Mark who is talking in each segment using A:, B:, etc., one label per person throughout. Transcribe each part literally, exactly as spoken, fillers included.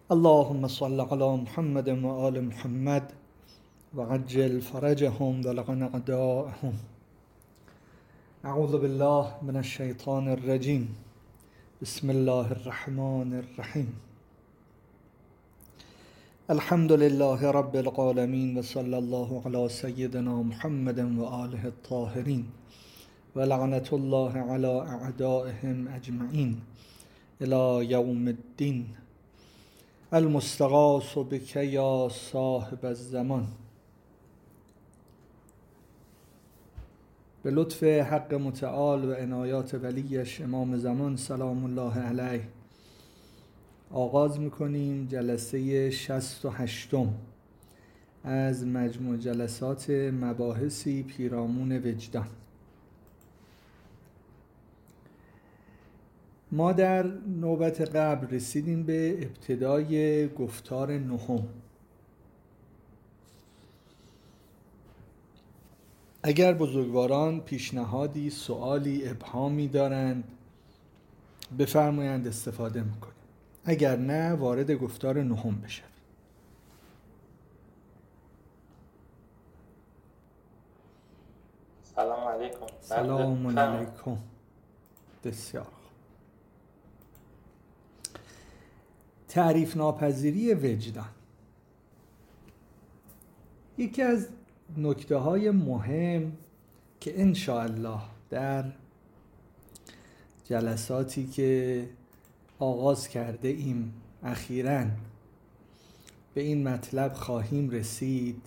A: اللهم صل على محمد و آل محمد و عجل فرجهم و لقن اعدائهم. اعوذ بالله من الشیطان الرجیم. بسم الله الرحمن الرحیم. الحمد لله رب العالمین و صلی الله علی سیدنا محمد و آله الطاهرین و لعنت الله علی اعدائهم اجمعین الی یوم الدین. المستغاث بک یا صاحب الزمان. به لطف حق متعال و عنایات ولیش امام زمان سلام الله علیه آغاز میکنیم جلسه شصت و هشتم از مجموع جلسات مباحثی پیرامون وجدان. ما در نوبت قبل رسیدیم به ابتدای گفتار نهم. اگر بزرگواران پیشنهادی، سوالی، ابهامی دارند بفرمایند، استفاده میکنیم. اگر نه وارد گفتار نهم بشویم.
B: سلام علیکم.
A: سلام علیکم. بسیار تعریف ناپذیری وجدان. یکی از نکته های مهم که انشاءالله در جلساتی که آغاز کرده ایم اخیراً به این مطلب خواهیم رسید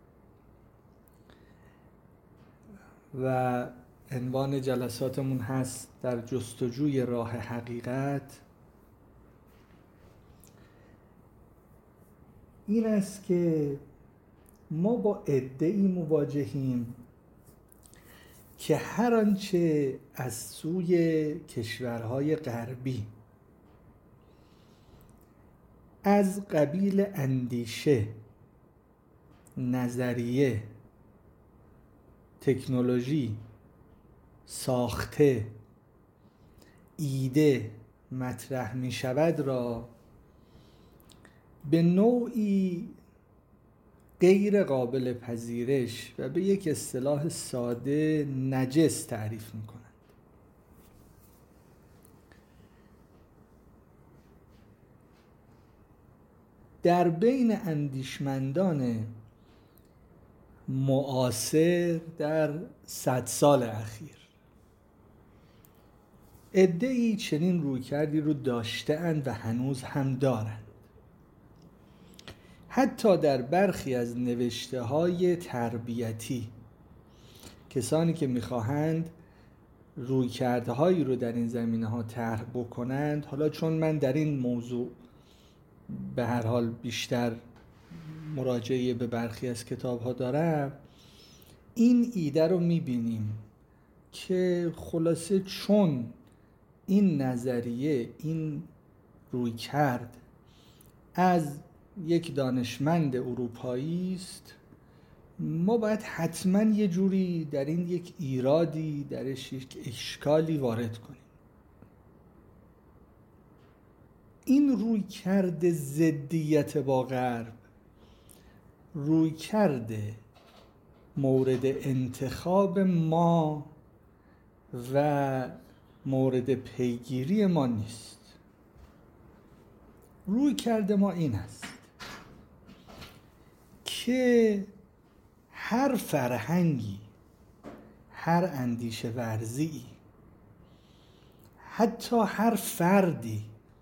A: و عنوان جلساتمون هست در جستجوی راه حقیقت، این است که ما با عده‌ای مواجهیم که هر آنچه از سوی کشورهای غربی از قبیل اندیشه، نظریه، تکنولوژی، ساخته، ایده مطرح می شود را به نوعی غیر قابل پذیرش و به یک اصطلاح ساده نجس تعریف می کنند. در بین اندیشمندان معاصر در صد سال اخیر عده‌ای چنین رویکردی رو داشته‌اند و هنوز هم دارند. حتی در برخی از نوشته‌های تربیتی کسانی که می‌خواهند رویکردهایی رو در این زمینه‌ها طرح بکنند، حالا چون من در این موضوع به هر حال بیشتر مراجعه به برخی از کتاب‌ها دارم، این ایده رو می‌بینیم که خلاصه چون این نظریه، این رویکرد از یک دانشمند اروپایی است، ما باید حتما یه جوری در این یک ایرادی، درش یک اشکالی وارد کنیم. این رویکرد ضدیت با غرب، رویکرد مورد انتخاب ما و مورد پیگیری ما نیست. رویکرد ما این است که هر فرهنگی، هر اندیشه ورزی، حتی هر فردی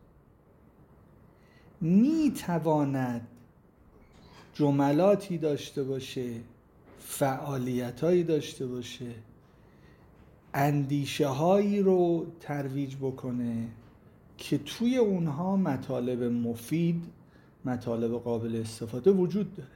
A: می تواند جملاتی داشته باشه، فعالیتایی داشته باشه، اندیشه هایی رو ترویج بکنه که توی اونها مطالب مفید، مطالب قابل استفاده وجود داره.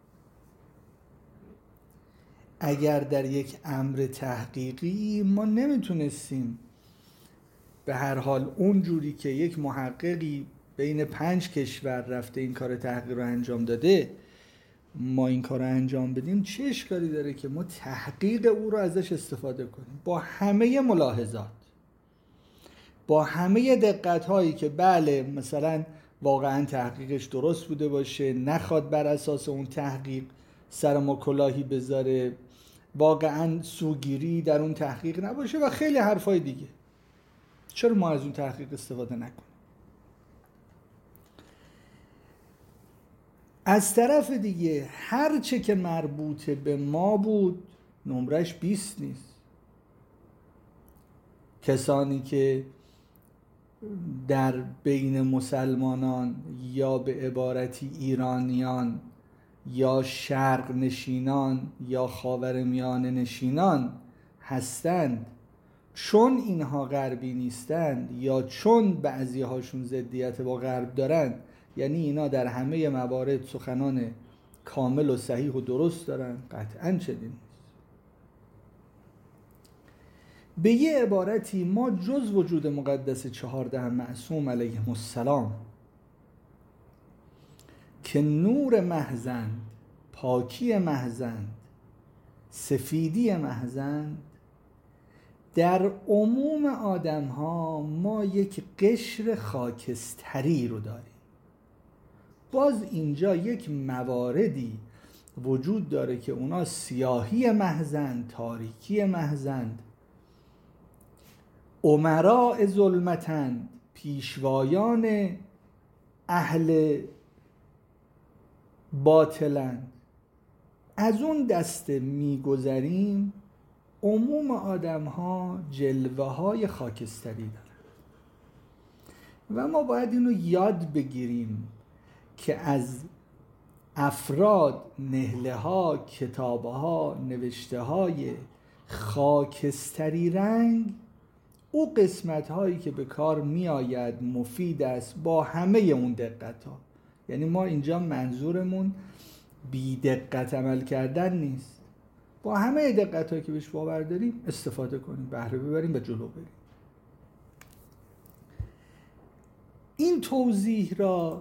A: اگر در یک امر تحقیقی ما نمیتونستیم به هر حال اون جوری که یک محققی بین پنج کشور رفته این کار تحقیق رو انجام داده ما این کار رو انجام بدیم، چه اشکالی داره که ما تحقیق او رو ازش استفاده کنیم با همه ملاحظات، با همه دقت هایی که بله مثلا واقعا تحقیقش درست بوده باشه، نخواد بر اساس اون تحقیق سر ما کلاهی بذاره، واقعا سوگیری در اون تحقیق نباشه و خیلی حرفای دیگه. چرا ما از اون تحقیق استفاده نکنیم؟ از طرف دیگه هر چه که مربوط به ما بود نمرش بیست نیست. کسانی که در بین مسلمانان یا به عبارتی ایرانیان یا شرق نشینان یا خاورمیانه نشینان هستند، چون اینها غربی نیستند یا چون بعضی هاشون ضدیت با غرب دارند، یعنی اینا در همه موارد سخنان کامل و صحیح و درست دارن، قطعاً چنین نیست. به یه عبارتی ما جز وجود مقدس چهارده معصوم علیهم السلام که نور محضند، پاکی محضند، سفیدی محضند، در عموم آدم ها ما یک قشر خاکستری رو داریم. باز اینجا یک مواردی وجود داره که اونا سیاهی محضند، تاریکی محضند، امراء ظلمتند، پیشوایان اهل باطلند. از اون دسته میگذریم، عموم آدم ها جلوه های خاکستری دارن و ما باید اینو یاد بگیریم که از افراد، نهله ها، کتابه ها، نوشته های خاکستری رنگ، او قسمت هایی که به کار می آید مفید است با همه اون دقت ها. یعنی ما اینجا منظورمون بی دقت عمل کردن نیست، با همه دقت هایی که بهش باور داریم استفاده کنیم، بهره ببریم و جلو بریم. این توضیح را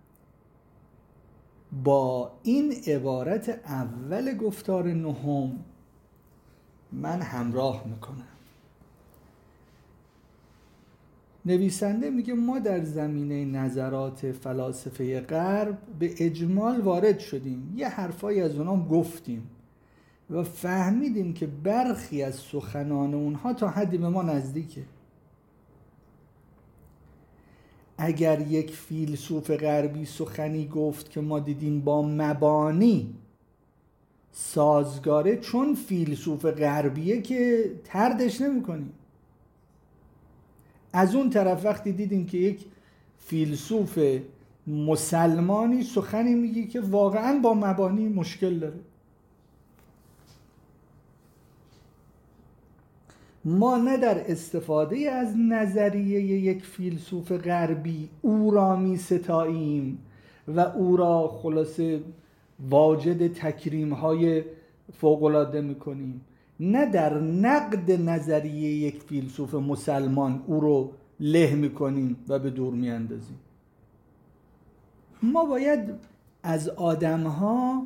A: با این عبارت اول گفتار نهم من همراه میکنم. نویسنده میگه ما در زمینه نظرات فلاسفه غرب به اجمال وارد شدیم، یه حرفایی از اونام گفتیم و فهمیدیم که برخی از سخنان اونها تا حدی به ما نزدیکه. اگر یک فیلسوف غربی سخنی گفت که ما دیدیم با مبانی سازگاره، چون فیلسوف غربیه که تردش نمی کنیم. از اون طرف وقتی دیدیم که یک فیلسوف مسلمانی سخنی میگه که واقعا با مبانی مشکل داره، ما نه در استفاده از نظریه یک فیلسوف غربی او را می ستاییم و او را خلاصه واجد تکریم های فوق‌العاده می کنیم، نه در نقد نظریه یک فیلسوف مسلمان او رو له می کنیم و به دور می اندازیم. ما باید از آدم ها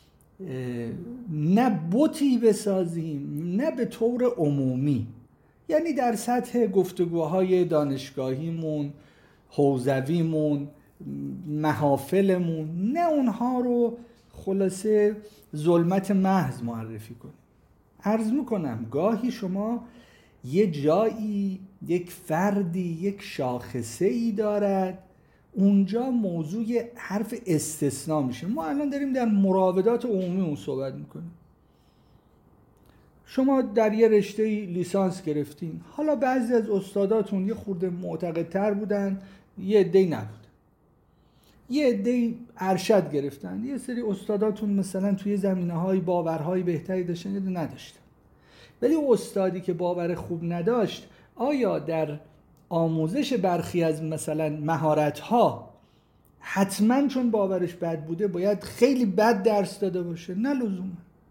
A: نه بتی بسازیم نه به طور عمومی، یعنی در سطح گفتگوهای دانشگاهیمون، حوزویمون، محافلمون، نه اونها رو خلاصه ظلمت محض معرفی کنیم. عرض میکنم گاهی شما یه جایی، یک فردی، یک شاخصه ای دارد، اونجا موضوع حرف استثناء میشه. ما الان داریم در مراودات عمومی اون صحبت میکنیم. شما در یه رشته لیسانس گرفتین، حالا بعضی از استاداتون یه خورده معتقدتر بودن، یه عده‌ای نبودن. یه عده‌ای ارشد گرفتن، یه سری استاداتون مثلا توی زمینه‌های باورهای بهتری داشتن یا نداشتن. ولی استادی که باور خوب نداشت، آیا در آموزش برخی از مثلا مهارت‌ها حتما چون باورش بد بوده باید خیلی بد درس داده باشه؟ نه لزوما.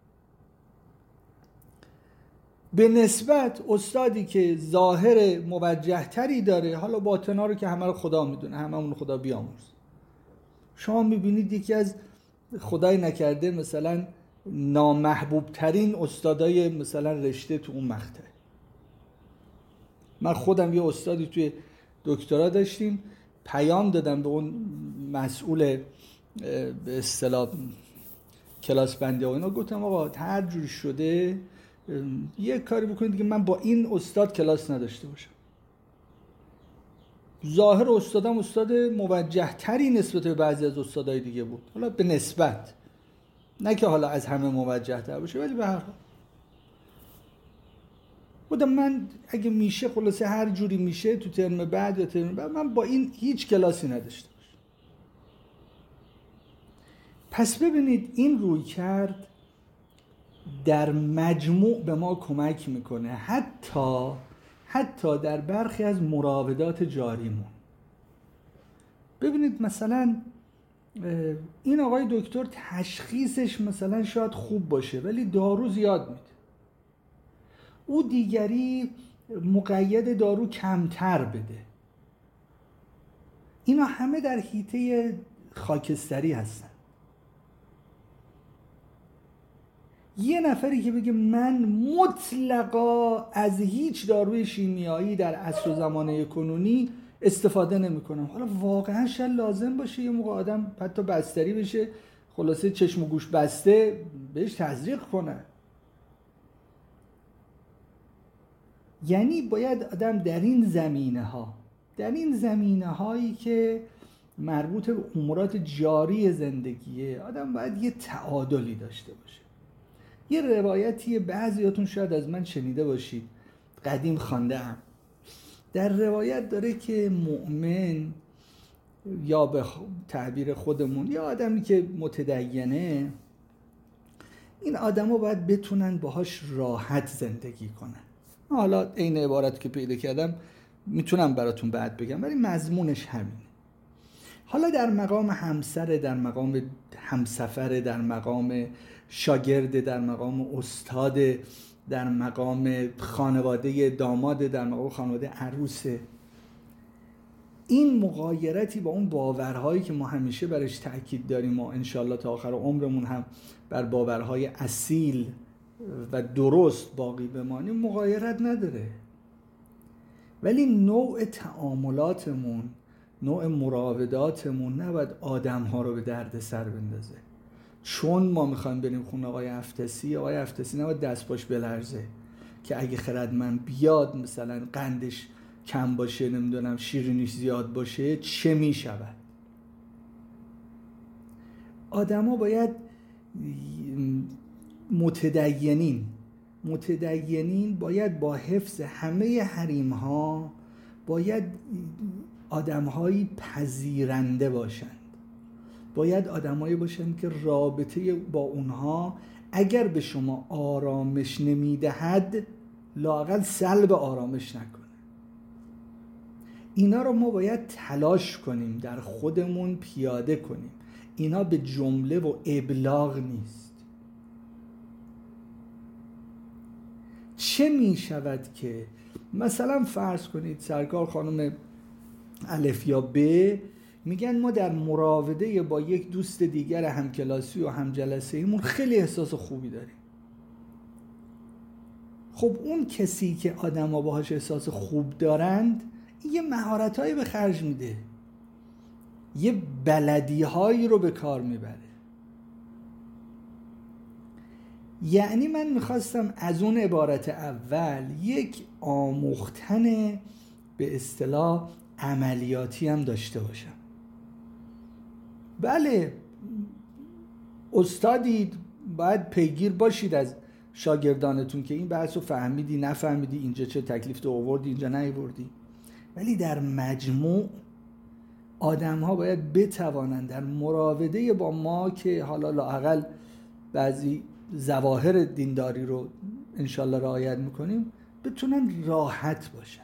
A: به نسبت استادی که ظاهر موجه تری داره، حالا باطنا رو که همه رو خدا میدونه، هممون خدا بیامرز، شما میبینید یکی از خدای نکرده مثلا نامحبوب ترین استادای مثلا رشته تو اون مقطع. من خودم یه استادی توی دکترا داشتیم، پیام دادم به اون مسئول به اصطلاح کلاس بندی و اینا، گفتم آقا هر جوری شده یه کاری بکنید دیگه من با این استاد کلاس نداشته باشم. ظاهر استادم استاد موجه تری نسبت به بعضی از استادای دیگه بود، حالا به نسبت، نه که حالا از همه موجه تر باشه، ولی به هر حال بودم من اگه میشه خلاصه هر جوری میشه تو ترم بعد یا ترم بعد من با این هیچ کلاسی نداشته باشم. پس ببینید این روی کرد در مجموع به ما کمک میکنه، حتی حتی در برخی از مراودات جاریمون. ببینید مثلا این آقای دکتر تشخیصش مثلا شاید خوب باشه ولی دارو زیاد میده، او دیگری مقید دارو کمتر بده. اینا همه در حیطه خاکستری هستن. یه نفری که بگه من مطلقا از هیچ داروی شیمیایی در عصر و زمانه کنونی استفاده نمی کنم، حالا واقعا شاید لازم باشه یه موقع آدم حتی بستری بشه، خلاصه چشم و گوش بسته بهش تزریق کنه. یعنی باید آدم در این زمینه ها در این زمینه هایی که مربوط به امورات جاری زندگیه آدم باید یه تعادلی داشته باشه. یه روایتی بعضیاتون شاید از من شنیده باشید، قدیم خوانده‌ام. در روایت داره که مؤمن یا به تعبیر خودمون یا آدمی که متدینه، این آدما باید بتونن باهاش راحت زندگی کنن. حالا این عبارت که پیدا کردم میتونم براتون بعد بگم ولی مضمونش همینه. حالا در مقام همسر، در مقام همسفر، در مقام شاگرد، در مقام استاد، در مقام خانواده داماد، در مقام خانواده عروسه، این مغایرتی با اون باورهایی که ما همیشه برش تأکید داریم و انشالله تا آخر عمرمون هم بر باورهای اصیل و درست باقی بمانیم مغایرت نداره. ولی نوع تعاملاتمون، نوع مراوداتمون نباید آدم‌ها رو به درد سر بندازه. چون ما میخوایم بریم خونه آقای افتسی، آقای افتسی نباید دست باش بلرزه که اگه خردمند بیاد مثلا قندش کم باشه، نمیدونم شیرینیش زیاد باشه چه میشود. آدما باید متدینین متدینین باید با حفظ همه حریم‌ها باید آدم‌هایی پذیرنده باشند، باید آدمایی باشند که رابطه با اونها اگر به شما آرامش نمیدهد لااقل سلب آرامش نکنه. اینا رو ما باید تلاش کنیم در خودمون پیاده کنیم. اینا به جمله و ابلاغ نیست. چه می شود که مثلا فرض کنید سرکار خانم الف یا ب میگن ما در مراوده با یک دوست دیگر همکلاسی و همجلسه ایمون خیلی احساس خوبی داریم. خب اون کسی که آدم ها باهاش احساس خوب دارند یه مهارت هایی به خرج میده، یه بلدی هایی رو به کار میبره. یعنی من میخواستم از اون عبارت اول یک آموختن به اصطلاح عملیاتی هم داشته باشم. بله استادید باید پیگیر باشید از شاگردانتون که این بحث رو فهمیدی نفهمیدی، اینجا چه تکلیف تو آوردی اینجا نیاوردی، ولی در مجموع آدم ها باید بتوانند در مراوده با ما که حالا لااقل بعضی ظواهر دینداری رو انشالله رعایت میکنیم بتونن راحت باشن.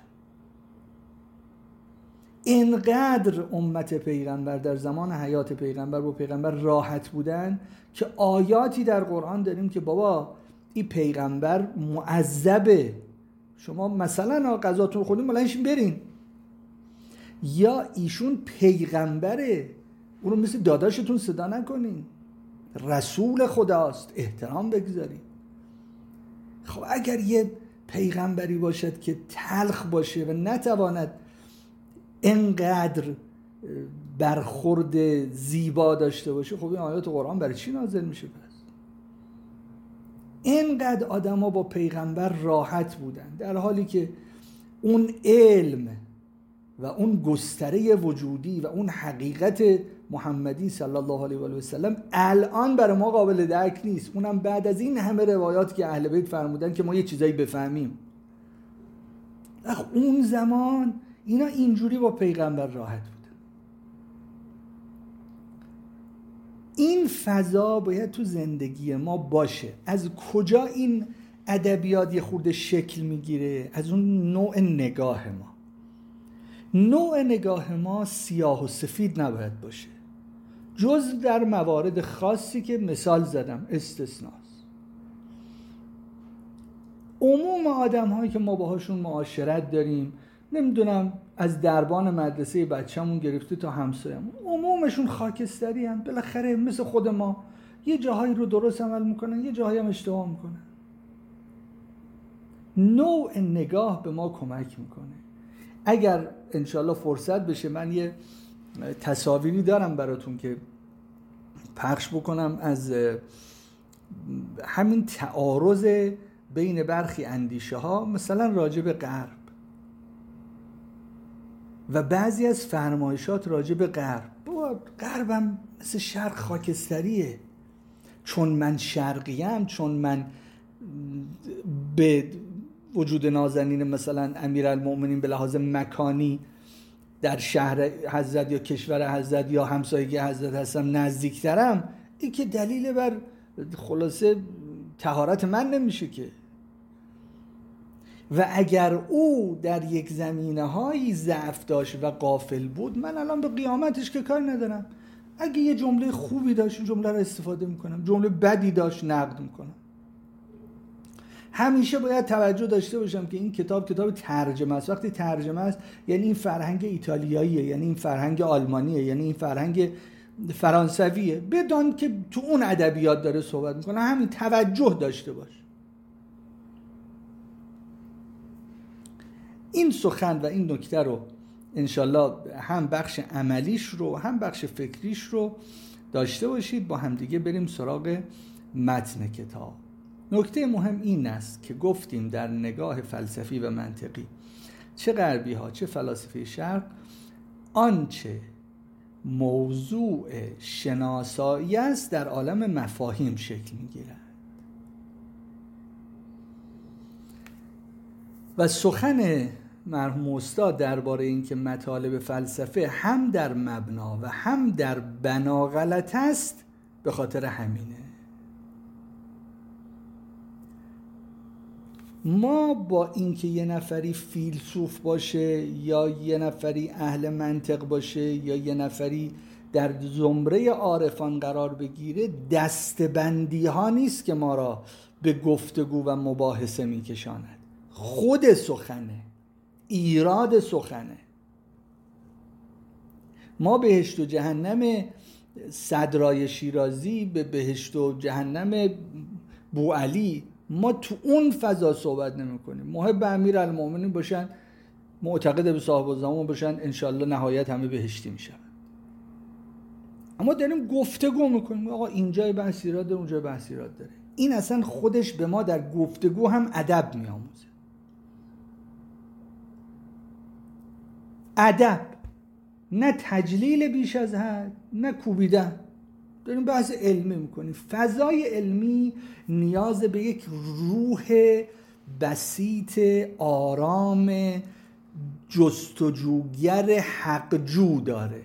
A: اینقدر امت پیغمبر در زمان حیات پیغمبر با پیغمبر راحت بودن که آیاتی در قرآن داریم که بابا این پیغمبر معذبه، شما مثلا غذاتون خودین ملنشین برین، یا ایشون پیغمبره اون رو مثل داداشتون صدا نکنین، رسول خداست احترام بگذارید. خب اگر یه پیغمبری باشد که تلخ باشه و نتواند انقدر برخورد زیبا داشته باشه، خب این آیات قرآن برای چی نازل میشه؟ پس اینقدر آدم ها با پیغمبر راحت بودن، در حالی که اون علم و اون گستره وجودی و اون حقیقت محمدی صلی الله علیه و آله و سلم الان برای ما قابل درک نیست، اونم بعد از این همه روایات که اهل بیت فرمودن که ما یه چیزایی بفهمیم. اون زمان اینا اینجوری با پیغمبر راحت بودن. این فضا باید تو زندگی ما باشه. از کجا این ادبیات یه خورده شکل میگیره؟ از اون نوع نگاه ما. نوع نگاه ما سیاه و سفید نباید باشه، جز در موارد خاصی که مثال زدم استثناست. عموم آدم هایی که ما باهاشون معاشرت داریم، نمیدونم از دربان مدرسه بچه‌مون گرفته تا همسایه‌مون، عمومشون خاکستری هم، بالاخره مثل خود ما یه جاهایی رو درست عمل میکنن، یه جاهایی هم اشتباه میکنن. نوع نگاه به ما کمک میکنه. اگر انشالله فرصت بشه من یه تصاویری دارم براتون که پخش بکنم از همین تعارض بین برخی اندیشه ها، مثلا راجع به غرب و بعضی از فرمایشات راجع به غرب. بابا غربم مثل شرق خاکستریه، چون من شرقیم، چون من به وجود نازنین مثلا امیرالمؤمنین به لحاظ مکانی در شهر حضرت یا کشور حضرت یا همسایگی حضرت هستم نزدیکترم، این که دلیل بر خلاصه طهارت من نمیشه که. و اگر او در یک زمینه هایی ضعف داشت و غافل بود، من الان به قیامتش که کار ندارم. اگه یه جمله خوبی داشت جمله رو استفاده میکنم، جمله بدی داشت نقد میکنم. همیشه باید توجه داشته باشم که این کتاب کتاب ترجمه است. وقتی ترجمه است یعنی این فرهنگ ایتالیاییه، یعنی این فرهنگ آلمانیه، یعنی این فرهنگ فرانسویه. بدان که تو اون ادبیات داره صحبت میکنه، همین توجه داشته باش. این سخن و این نکته رو انشالله هم بخش عملیش رو هم بخش فکریش رو داشته باشید. با همدیگه بریم سراغ متن کتاب. نکته مهم این است که گفتیم در نگاه فلسفی و منطقی، چه غربی ها چه فلاسفه شرق، آنچه موضوع شناسایی است در عالم مفاهیم شکل می‌گیرد و سخن مرحوم استاد درباره این که مطالب فلسفه هم در مبنا و هم در بنا غلط است به خاطر همینه. ما با اینکه یه نفری فیلسوف باشه یا یه نفری اهل منطق باشه یا یه نفری در زمره عارفان قرار بگیره، دستبندی ها نیست که ما را به گفتگو و مباحثه میکشاند. خود سخنه، ایراد سخنه. ما بهشت و جهنم صدرای شیرازی به بهشت و جهنم بوعلی، ما تو اون فضا صحبت نمی کنیم. محب امیرالمؤمنین باشن، معتقد به صاحب الزمان باشن، انشالله نهایت همه بهشتی می شود. اما داریم گفتگو میکنیم، آقا اینجای بحث ایراد داره، اونجای بحث ایراد داره. این اصلا خودش به ما در گفتگو هم ادب می آموزه. ادب، نه تجلیل بیش از حد، نه کوبیدن. داریم بحث علمی میکنیم. فضای علمی نیاز به یک روح بسیط آرام جستجوگر حقجو داره.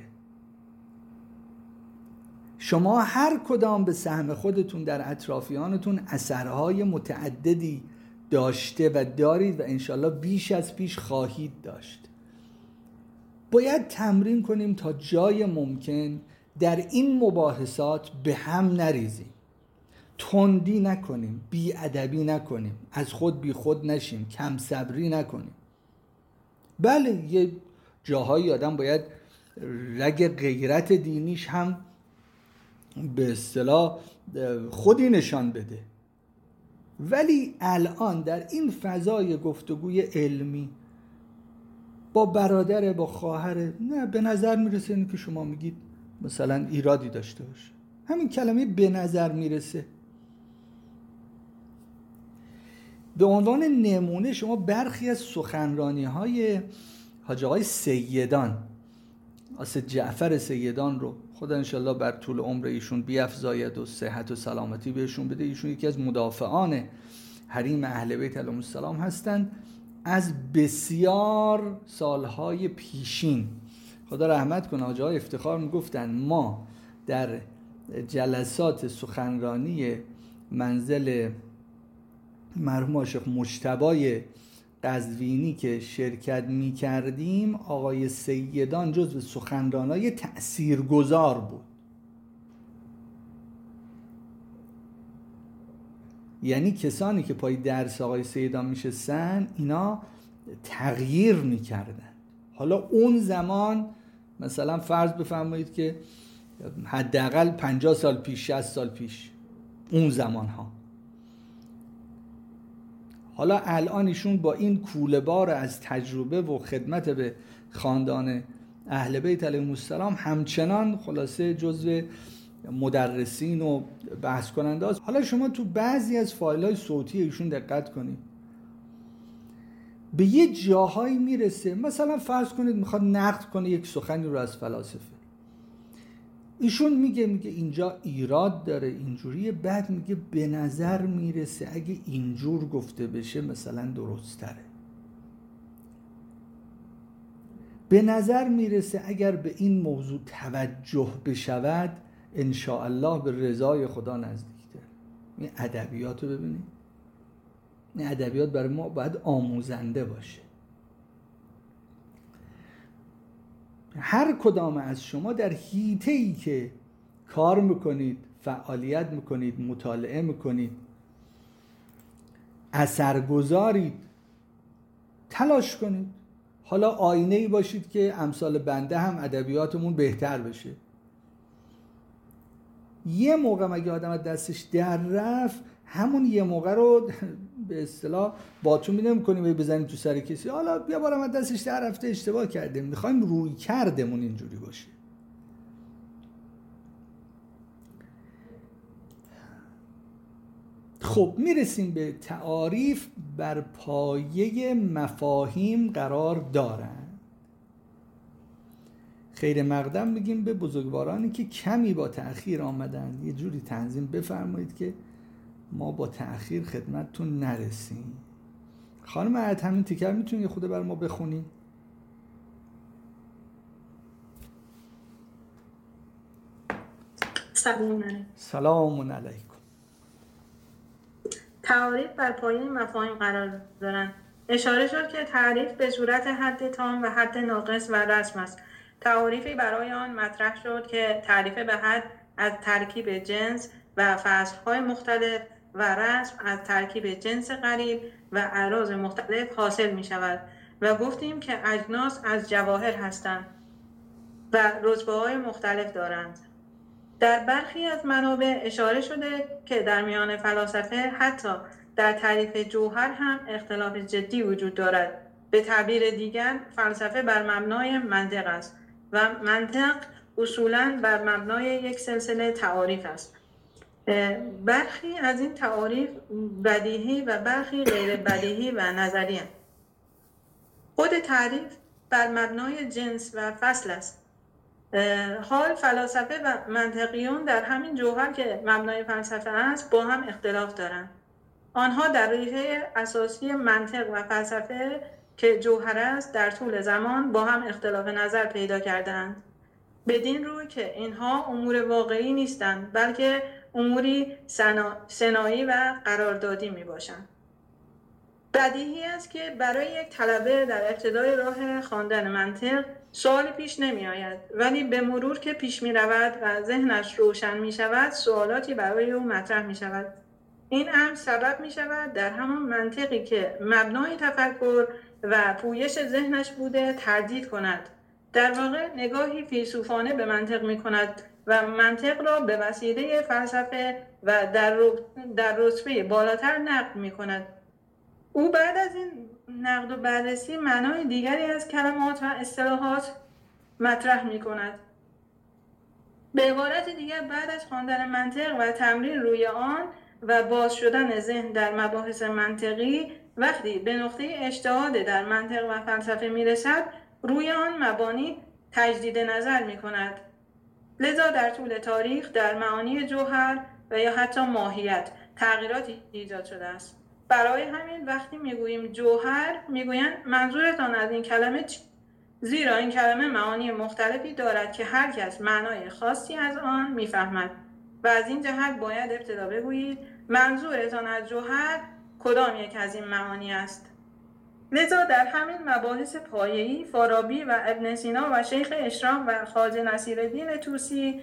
A: شما هر کدام به سهم خودتون در اطرافیانتون اثرهای متعددی داشته و دارید و انشالله بیش از پیش خواهید داشت. باید تمرین کنیم تا جای ممکن در این مباحثات به هم نریزیم، تندی نکنیم، بی‌ادبی نکنیم، از خود بی خود نشیم، کم صبری نکنیم. بله یه جاهایی آدم باید رگ غیرت دینیش هم به اصطلاح خودی نشان بده، ولی الان در این فضای گفتگوی علمی با برادر، با خواهر، نه به نظر میرسه اینی که شما میگید مثلا ایرادی داشته باشه. همین کلمه به نظر میرسه. به عنوان نمونه شما برخی از سخنرانی های حاج آقای سیدان، اسد جعفر سیدان رو خدا انشالله بر طول عمر ایشون بیفزاید و صحت و سلامتی بهشون بده. ایشون یکی از مدافعان حریم اهل بیت علیهم السلام هستند از بسیار سالهای پیشین. خدا رحمت کنه. حاج آقای افتخار میگفتن ما در جلسات سخنرانی منزل مرحوم شیخ مجتبی قزوینی که شرکت می کردیم، آقای سیدان جزو سخنرانای تأثیرگذار بود. یعنی کسانی که پای درس آقای سیدان میشستن اینا تغییر میکردن. حالا اون زمان مثلا فرض بفرمایید که حداقل پنجاه سال پیش، شصت سال پیش، اون زمان ها. حالا الان ایشون با این کوله بار از تجربه و خدمت به خاندان اهل بیت علیهم السلام همچنان خلاصه جزو مدرسین و بحث کننده هست. حالا شما تو بعضی از فایل های صوتی ایشون دقت کنید، به یه جاهایی میرسه مثلا فرض کنید میخواد نقد کنه یک سخنی رو از فلاسفه، ایشون میگه میگه اینجا ایراد داره اینجوریه، بعد میگه به نظر میرسه اگه اینجور گفته بشه مثلا درست تره، به نظر میرسه اگر به این موضوع توجه بشود انشاءالله به رضای خدا نزدیکتر. این ادبیات رو ببینید، این ادبیات برای ما باید آموزنده باشه. هر کدام از شما در حیطه‌ای که کار میکنید، فعالیت میکنید، مطالعه میکنید، اثرگذارید، تلاش کنید. حالا آینه‌ای باشید که امثال بنده هم ادبیاتمون بهتر بشه. یه موقع مگه آدم از دستش در رفت، همون یه موقع رو به اصطلاح باتون نمی کنیم و بزنیم تو سر کسی حالا بیا بارم از دستش در رفته اشتباه کردیم. میخوایم روی کردمون اینجوری باشه. خب میرسیم به تعاریف بر پایه مفاهیم قرار دارن. خیر مقدم میگیم به بزرگوارانی که کمی با تأخیر آمدن یه جوری تنظیم بفرمایید که ما با تأخیر خدمتتون نرسیم. خانم عهد همین تیکر میتونی یه خود بر ما بخونی؟
B: سلام علیکم.
A: سلام علیکم.
B: تعاریف بر پایه مفاهیم قرار دارند. اشاره شد که تعریف به صورت حد تام و حد ناقص و رسم است. تعاریفی برای آن مطرح شد که تعریف به حد از ترکیب جنس و فصل‌های مختلف و رسم از ترکیب جنس قریب و اعراض مختلف حاصل می شود و گفتیم که اجناس از جواهر هستند و رتبه‌های مختلف دارند. در برخی از منابع اشاره شده که در میان فلاسفه حتی در تعریف جوهر هم اختلاف جدی وجود دارد. به تعبیر دیگر فلسفه بر مبنای منطق است و منطق اصولاً بر مبنای یک سلسله تعاریف است. برخی از این تعاریف بدیهی و برخی غیر بدیهی و نظری است. خود تعریف بر مبنای جنس و فصل است. حال فلاسفه و منطقیون در همین جوهر که مبنای فلسفه است با هم اختلاف دارند. آنها در ریشه اساسی منطق و فلسفه که جوهر است در طول زمان با هم اختلاف نظر پیدا کردند. بدین روی که اینها امور واقعی نیستند بلکه اموری سنایی و قراردادی می باشند. بدیهی است که برای یک طلبه در ابتدای راه خواندن منطق سوالی پیش نمی آید، ولی به مرور که پیش می رود و ذهنش روشن می شود سوالاتی برای او مطرح می شود. این امر سبب می شود در همان منطقی که مبنای تفکر و پویش ذهنش بوده تردید کند. در واقع نگاهی فیلسوفانه به منطق می کند و منطق را به وسیله فلسفه و در در رتبه بالاتر نقد می کند. او بعد از این نقد و بررسی معنای دیگری از کلمات و اصطلاحات مطرح می کند. به عبارت دیگر بعد از خواندن منطق و تمرین روی آن و باز شدن ذهن در مباحث منطقی، وقتی به نقطه اجتهاد در منطق و فلسفه می رسد، روی آن مبانی تجدید نظر می کند. لذا در طول تاریخ در معانی جوهر و یا حتی ماهیت تغییراتی ایجاد شده است. برای همین وقتی میگوییم جوهر میگویند منظورتان از این کلمه چی؟ زیرا این کلمه معانی مختلفی دارد که هر کس معنای خاصی از آن میفهمد و از این جهت باید ابتدا بگویید منظورتان از جوهر کدام یک از این معانی است. لذا در همین مباحث پایه‌ای فارابی و ابن سینا و شیخ اشراق و خواجه نصیرالدین طوسی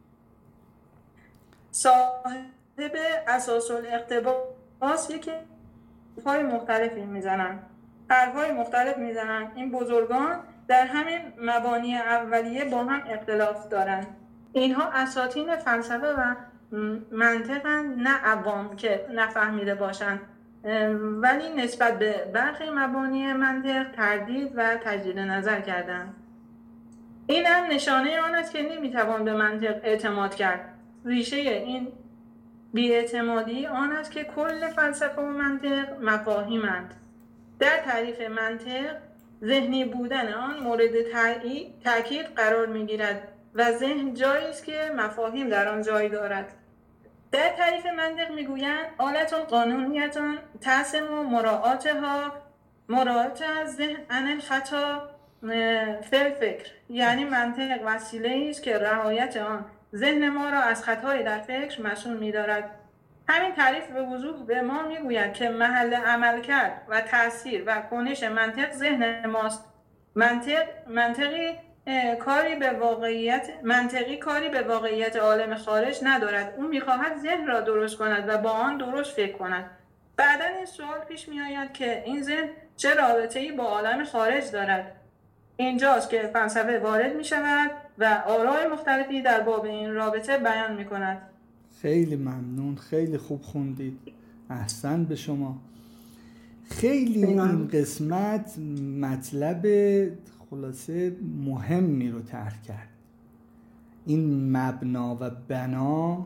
B: صاحب اساس الاقتباس یک حرف‌های مختلفی میزنند. حرف‌های مختلف میزنند. این بزرگان در همین مبانی اولیه با هم اختلاف دارند. اینها اساطین فلسفه و منطقن، نه عوام که نفهمیده باشند، ولی نسبت به برخی مبانی منطق تردید و تجدید نظر کردند. این هم نشانه آن است که نمیتوان به منطق اعتماد کرد. ریشه این بی‌اعتمادی آن است که کل فلسفه و منطق مفاهیمند. در تعریف منطق ذهنی بودن آن مورد تأکید قرار می‌گیرد و ذهن جایی است که مفاهیم در آن جای دارد. در تعریف منطق میگویند آلت قانونیت تقسم مراعاتها مراعات از ذهن عن الخطا فی الفکر، یعنی منطق وسیله‌ای است که رعایت آن ذهن ما را از خطای در فکر مسئول می‌دارد. همین تعریف به وضوح به ما میگوید که محل عملکرد و تأثیر و کنش منطق ذهن ماست. منطق منطقی کاری به واقعیت منطقی کاری به واقعیت عالم خارج ندارد. او می‌خواهد ذهن را درست کند و با آن درست فکر کند. بعداً این سوال پیش می‌آید که این ذهن چه رابطه‌ای با عالم خارج دارد؟ اینجاست که فلسفه وارد می‌شود و آراء مختلفی در باب این رابطه بیان می‌کند.
A: خیلی ممنون، خیلی خوب خوندید، احسن به شما. خیلی این قسمت مطلب خلاصه مهمی رو طرح کرد. این مبنا و بنا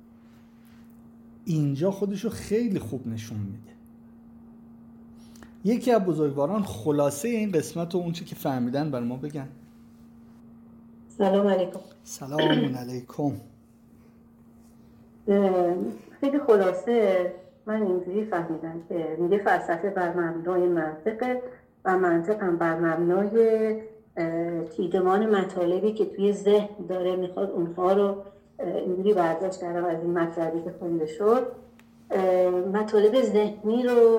A: اینجا خودشو خیلی خوب نشون میده. یکی از بزرگواران خلاصه این قسمت و اون چی که فهمیدن بر ما بگن.
C: سلام علیکم.
A: سلام علیکم.
C: خیلی خلاصه من اینجوری فهمیدم که میگه فلسفه بر مبنای منطقه و منطق هم بر مبنای دیدمان مطالبی که توی ذهن داره، میخواد اونها رو اینجوری برداشت کردم از این مطلبی که خونده شد، مطالب ذهنی رو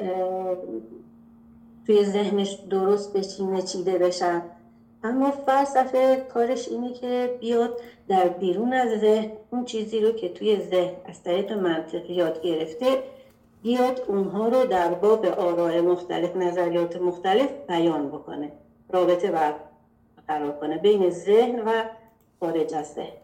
C: توی ذهنش درست بچینه چیده بشن. اما فلسفه کارش اینه که بیاد در بیرون از ذهن اون چیزی رو که توی ذهن از طریق منطق یاد گرفته بیاد اونها رو در باب آراء مختلف، نظریات مختلف بیان بکنه، رابطه برقرار کنه بین ذهن و خارج از ذهن.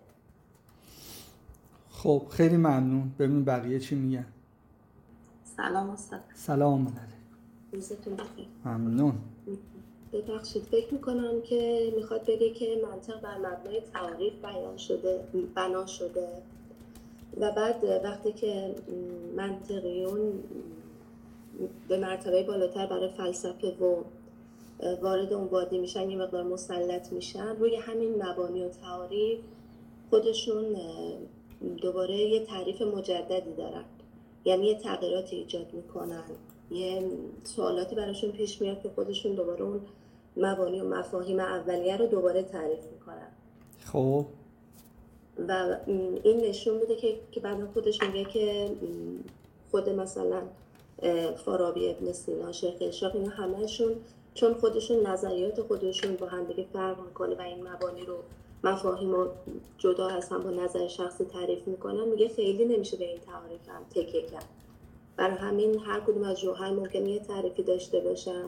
A: خب خیلی ممنون. ببین بقیه چی میگن.
C: سلام استاد.
A: سلام علیکم.
C: روزتون بخیر.
A: ممنون.
C: ببخشید فکر میکنم که میخواد بگه که منطق بر مبنای تعریف بیان شده بنا شده و بعد وقتی که منطقیون به مرتبه بالاتر برای فلسفه و وارد اون وادی میشن، یه مقدار مسلط میشن، روی همین مبانی و تعریف خودشون دوباره یه تعریف مجددی دارن، یعنی یه تغییراتی ایجاد میکنن، یه سوالاتی براشون پیش میاد که خودشون دوباره اون مبانی و مفاهیم اولیه رو دوباره تعریف میکنن.
A: خب
C: و این نشون میده که که بعد خودش میگه که خود مثلا فارابی، ابن سینا، شیخ اشراق، اینا همهشون چون خودشون نظریات خودشون با هم دیگه فرق میکنه و این مبانی رو مفاهیم رو جدا از هم با نظر شخصی تعریف میکنن، میگه خیلی نمیشه به این تعریف هم تکیه کرد. برای همین هر کدوم از جوهر ممکنه یه تعریفی داشته باشن.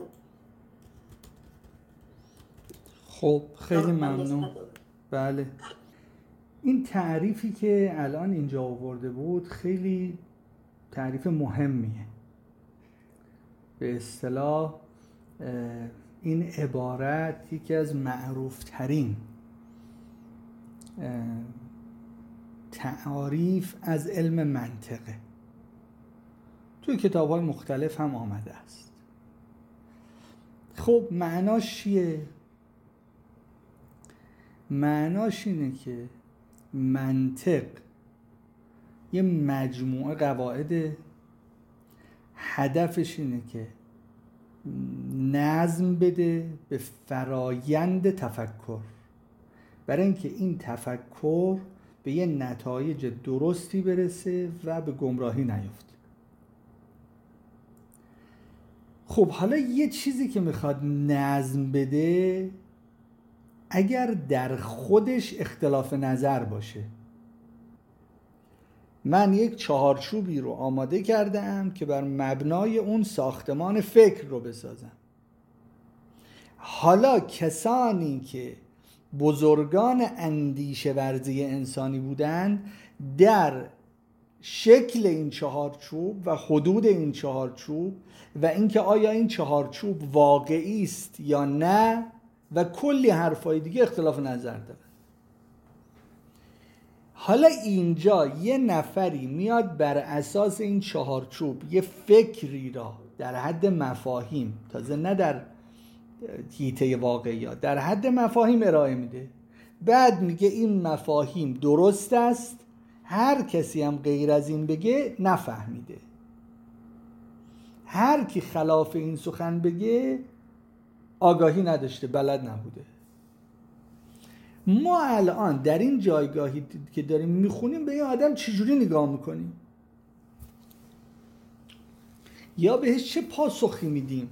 A: خب خیلی ممنون. بله، این تعریفی که الان اینجا آورده بود خیلی تعریف مهمیه. به اصطلاح این عبارت یکی از معروف ترین تعاریف از علم منطقه، توی کتاب‌های مختلف هم آمده است. خب معناش چیه؟ معناش اینه که منطق یه مجموعه قواعد، هدفش اینه که نظم بده به فرایند تفکر، برای اینکه این تفکر به یه نتایج درستی برسه و به گمراهی نیفته. خب حالا یه چیزی که میخواد نظم بده اگر در خودش اختلاف نظر باشه، من یک چهارچوبی رو آماده کردم که بر مبنای اون ساختمان فکر رو بسازم. حالا کسانی که بزرگان اندیشه ورزی انسانی بودند در شکل این چهارچوب و حدود این چهارچوب و اینکه آیا این چهارچوب واقعی است یا نه و کلی حرفای دیگه اختلاف نظر داره. حالا اینجا یه نفری میاد بر اساس این چهارچوب یه فکری را در حد مفاهیم، تازه نه در حیطه واقعیات، در حد مفاهیم ارائه میده، بعد میگه این مفاهیم درست است، هر کسی هم غیر از این بگه نفهمیده، هر کی خلاف این سخن بگه آگاهی نداشته، بلد نبوده. ما الان در این جایگاهی که داریم میخونیم به این آدم چجوری نگاه میکنیم یا بهش چه پاسخی میدیم؟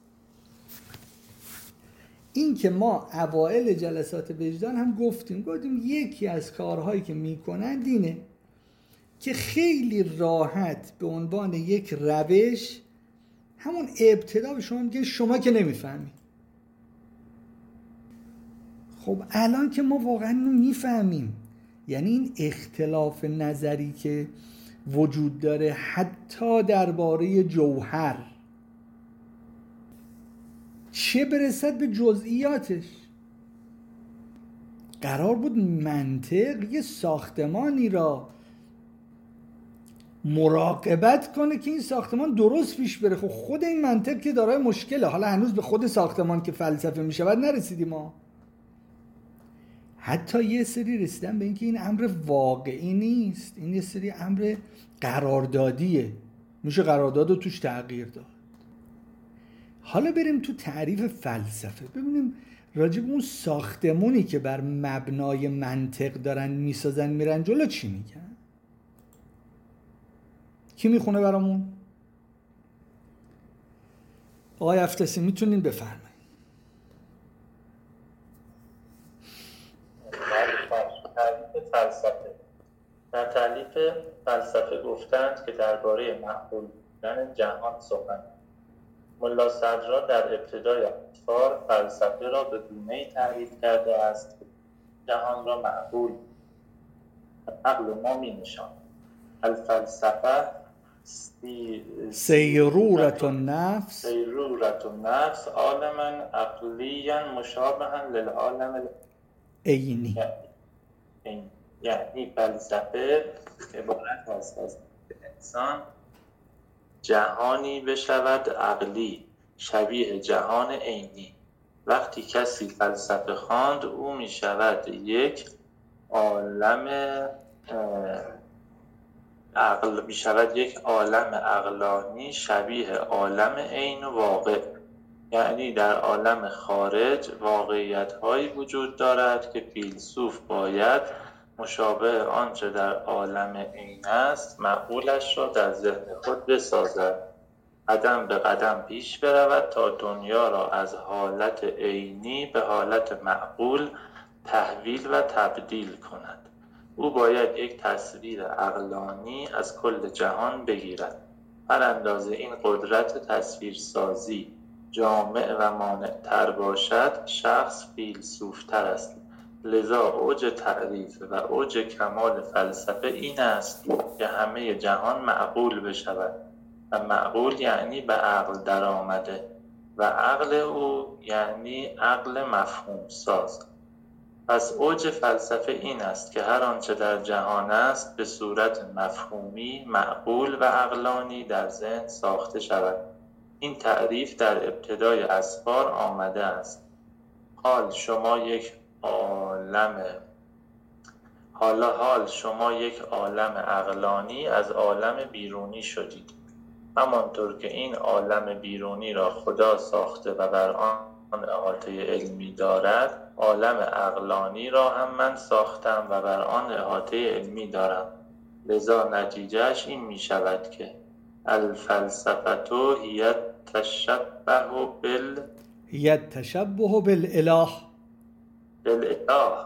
A: این که ما اوائل جلسات وجدان هم گفتیم گفتیم یکی از کارهایی که میکنن اینه که خیلی راحت به عنوان یک روش همون ابتدا به شما میگه شما که نمیفهمید. خب الان که ما واقعا میفهمیم، یعنی این اختلاف نظری که وجود داره حتی درباره جوهر، چه برسد به جزئیاتش. قرار بود منطق یه ساختمانی را مراقبت کنه که این ساختمان درست پیش بره. خب خود این منطق که دارای مشکله، حالا هنوز به خود ساختمان که فلسفه میشه بعد نرسیدیم. ما حتی یه سری رسیدن به اینکه این امر واقعی نیست، این یه سری امر قراردادیه، میشه قرارداد رو توش تغییر داد. حالا بریم تو تعریف فلسفه ببینیم راجع به اون ساختمونی که بر مبنای منطق دارن میسازن میرن جلو چی میگن. کی میخونه برامون؟ آقای افتسی میتونین بفرمایید.
D: تعریف فلسفه. در تعریف فلسفه گفتند که درباره معقول بودن جهان سخن. ملا صدرا در ابتدای اطفار فلسفه را به گونه‌ای تعریف کرده است که جهان را معقول عقل ما می نشاند. الفلسفه
A: سیرورة النفس
D: سیرورة النفس عالما عقلیا مشابها للعالم
A: عینی.
D: یعنی یعنی فلسفه عبارت است از انسان جهانی بشود عقلی شبیه جهان عینی. وقتی کسی فلسفه خواند او می شود یک عالم عقل می شود یک عالم عقلانی شبیه عالم عین و واقع. یعنی در عالم خارج واقعیت هایی وجود دارد که فیلسوف باید مشابه آنچه در عالم عین است معقولش را در ذهن خود بسازد، قدم به قدم پیش برود تا دنیا را از حالت عینی به حالت معقول تحویل و تبدیل کند. او باید یک تصویر عقلانی از کل جهان بگیرد. هر اندازه این قدرت تصویرسازی جامع و مانع تر باشد شخص فیلسوف تر است. لذا اوج تعریف و اوج کمال فلسفه این است که همه جهان معقول بشود. و معقول یعنی به عقل در آمده و عقل او یعنی عقل مفهوم ساز. پس اوج فلسفه این است که هر آنچه در جهان است به صورت مفهومی، معقول و عقلانی در ذهن ساخته شود. این تعریف در ابتدای اسفار آمده است. حال شما یک عالم حالا حال شما یک عالم عقلانی از عالم بیرونی شدید. همانطور که این عالم بیرونی را خدا ساخته و بر آن احاطه علمی دارد، عالم عقلانی را هم من ساختم و بر آن احاطه علمی دارم. لذا نتیجهش این می شود که الفلسفه هی تشبه بال
A: هی تشبه بالاله
D: بالاله.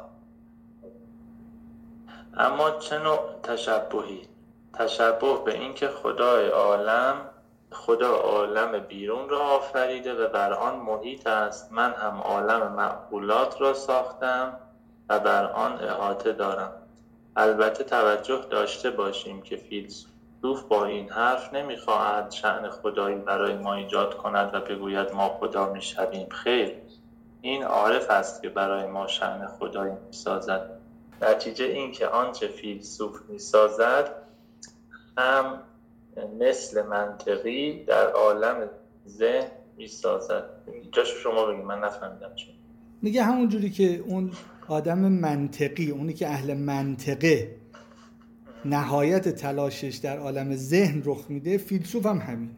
D: اما چه نوع تشبهی؟ تشبه به این که خدای عالم خدا عالم بیرون را آفریده و بر آن محیط است. من هم عالم معقولات را ساختم و بر آن احاطه دارم. البته توجه داشته باشیم که فیلسوف با این حرف نمیخواهد شأن خدایی برای ما ایجاد کند و بگوید ما خدا میشویم. خیر، این عارف است که برای ما شأن خدایی میسازد. نتیجه این که آنچه فیلسوف میسازد هم مثل منطقی در عالم ذهن میسازد. جاشو شما بگید، من نفهمیدم چون.
A: میگه همون جوری که اون آدم منطقی، اونی که اهل منطقه نهایت تلاشش در عالم ذهن رخ میده، فیلسوف هم همینه.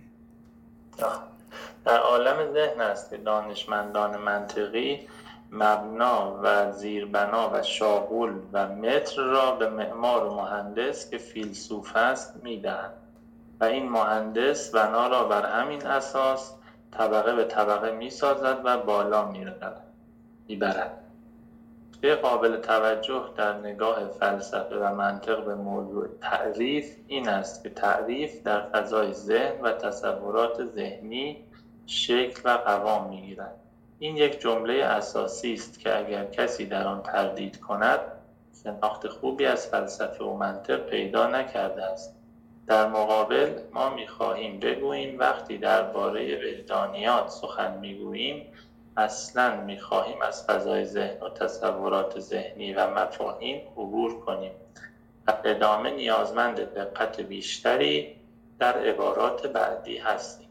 D: در عالم ذهن است که دانشمندان منطقی مبنا و زیربنا و شاغول و متر را به معمار و مهندس که فیلسوف است میدهند و این مهندس بنا را بر همین اساس طبقه به طبقه میسازد و بالا میبرد. به قابل توجه در نگاه فلسفه و منطق به موضوع تعریف این است که تعریف در فضای ذهن و تصورات ذهنی شکل و قوام میگیرد. این یک جمله اساسی است که اگر کسی در آن تردید کند، شناخت خوبی از فلسفه و منطق پیدا نکرده است. در مقابل ما می‌خواهیم بگوییم وقتی درباره وجدانیات سخن می‌گوییم، اصلاً می‌خواهیم از فضای ذهن و تصورات ذهنی و مفاهیم عبور کنیم. در ادامه نیازمند دقت بیشتری در عبارات بعدی هستیم.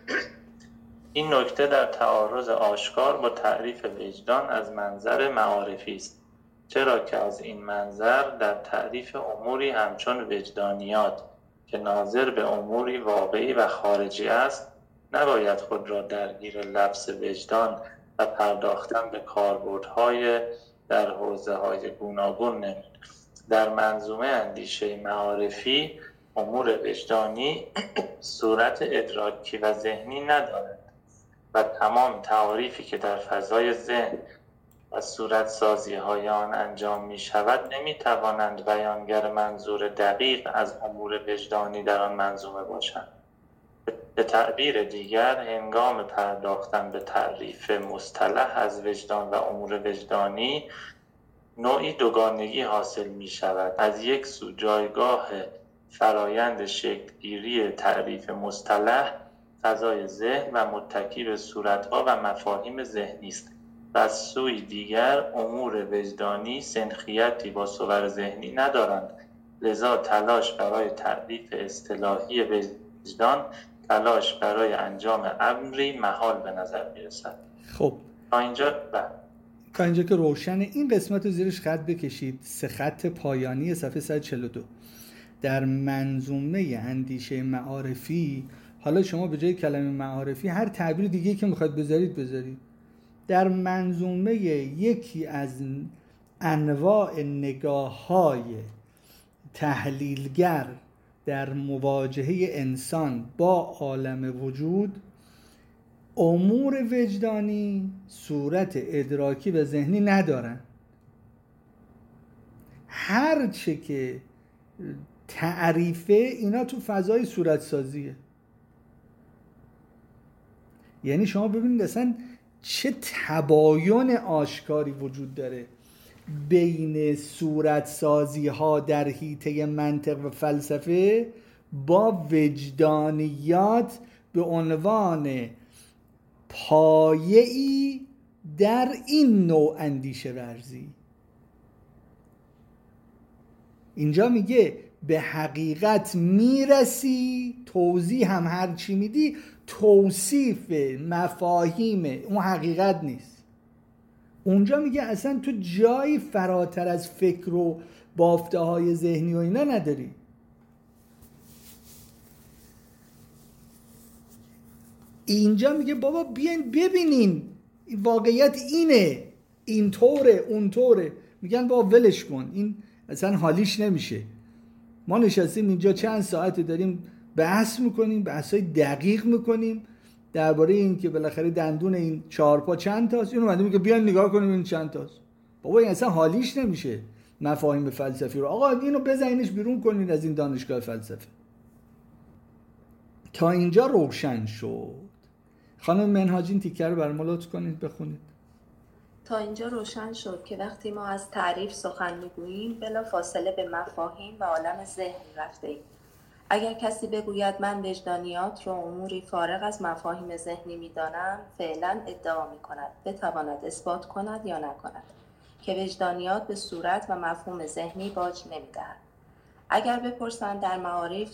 D: این نکته در تعارض آشکار با تعریف وجدان از منظر معارفی است، چرا که از این منظر در تعریف اموری همچون وجدانیات که ناظر به اموری واقعی و خارجی است، نباید خود را درگیر لفظ وجدان و پرداختن به کاربردهای در حوزه‌های گوناگون نمود. در منظومه اندیشه معارفی امور وجدانی صورت ادراکی و ذهنی ندارد و تمام تعاریفی که در فضای ذهن و صورت سازی های آن انجام می شود نمی توانند بیانگر منظور دقیق از امور وجدانی در آن منظومه باشند. به تعبیر دیگر، هنگام پرداختن به تعریف مصطلح از وجدان و امور وجدانی نوعی دوگانگی حاصل می شود. از یک سو جایگاه فرایند شکلگیری تعریف مصطلح فضای ذهن و متکی به صورتها و مفاهیم ذهنی است و از سوی دیگر امور وجدانی سنخیتی با صور ذهنی ندارند. لذا تلاش برای تعریف اصطلاحی وجدان تلاش برای انجام امری محال به نظر میرسد.
A: خب
D: تا اینجا بعد
A: تا اینجا که روشن. این قسمت رو زیرش خط بکشید، سه خط پایانی صفحه صد و چهل و دو. در منظومه اندیشه معارفی، حالا شما به جای کلمه معارفی هر تعبیر دیگه که میخواید بذارید بذارید. در منظومه یکی از انواع نگاه‌های تحلیلگر در مواجهه انسان با عالم وجود، امور وجدانی صورت ادراکی و ذهنی ندارن. هر چه که تعریفه اینا تو فضای صورت سازیه. یعنی شما ببینید اصلا چه تباین آشکاری وجود داره بین صورت سازی ها در حیطه منطق و فلسفه با وجدانیات به عنوان پایه‌ای در این نوع اندیشه ورزی. اینجا میگه به حقیقت میرسی، توضیح هم هر چی میدی توصیف مفاهیم اون حقیقت نیست. اونجا میگه اصلا تو جایی فراتر از فکر و بافته های ذهنی و اینا نداری. اینجا میگه بابا بیاین ببینین واقعیت اینه، اینطوره اونطوره. میگن بابا ولش کن، این اصلا حالیش نمیشه. ما نشستیم اینجا چند ساعت داریم بحث میکنیم، بحثای دقیق میکنیم درباره این که بالاخره دندون این چهار پا چند تاست. اینو اومده میگه بیاین نگاه کنیم این چند تاست. بابا این اصلا حالیش نمیشه مفاهیم فلسفی رو. آقا اینو بزنینش بیرون کنین از این دانشگاه فلسفه. تا اینجا روشن شد. خانم منهاج این تیکه رو برام لطف کنید بخونید.
C: تا اینجا روشن شد که وقتی ما از تعریف سخن میگوییم بلا فاصله به مفاهیم و عالم ذهن رفته ایم. اگر کسی بگوید من وجدانیات رو اموری فارغ از مفاهیم ذهنی میدانم، فعلا ادعا میکند بتواند اثبات کند یا نکند که وجدانیات به صورت و مفهوم ذهنی باج نمیدهد. اگر بپرسند در معارف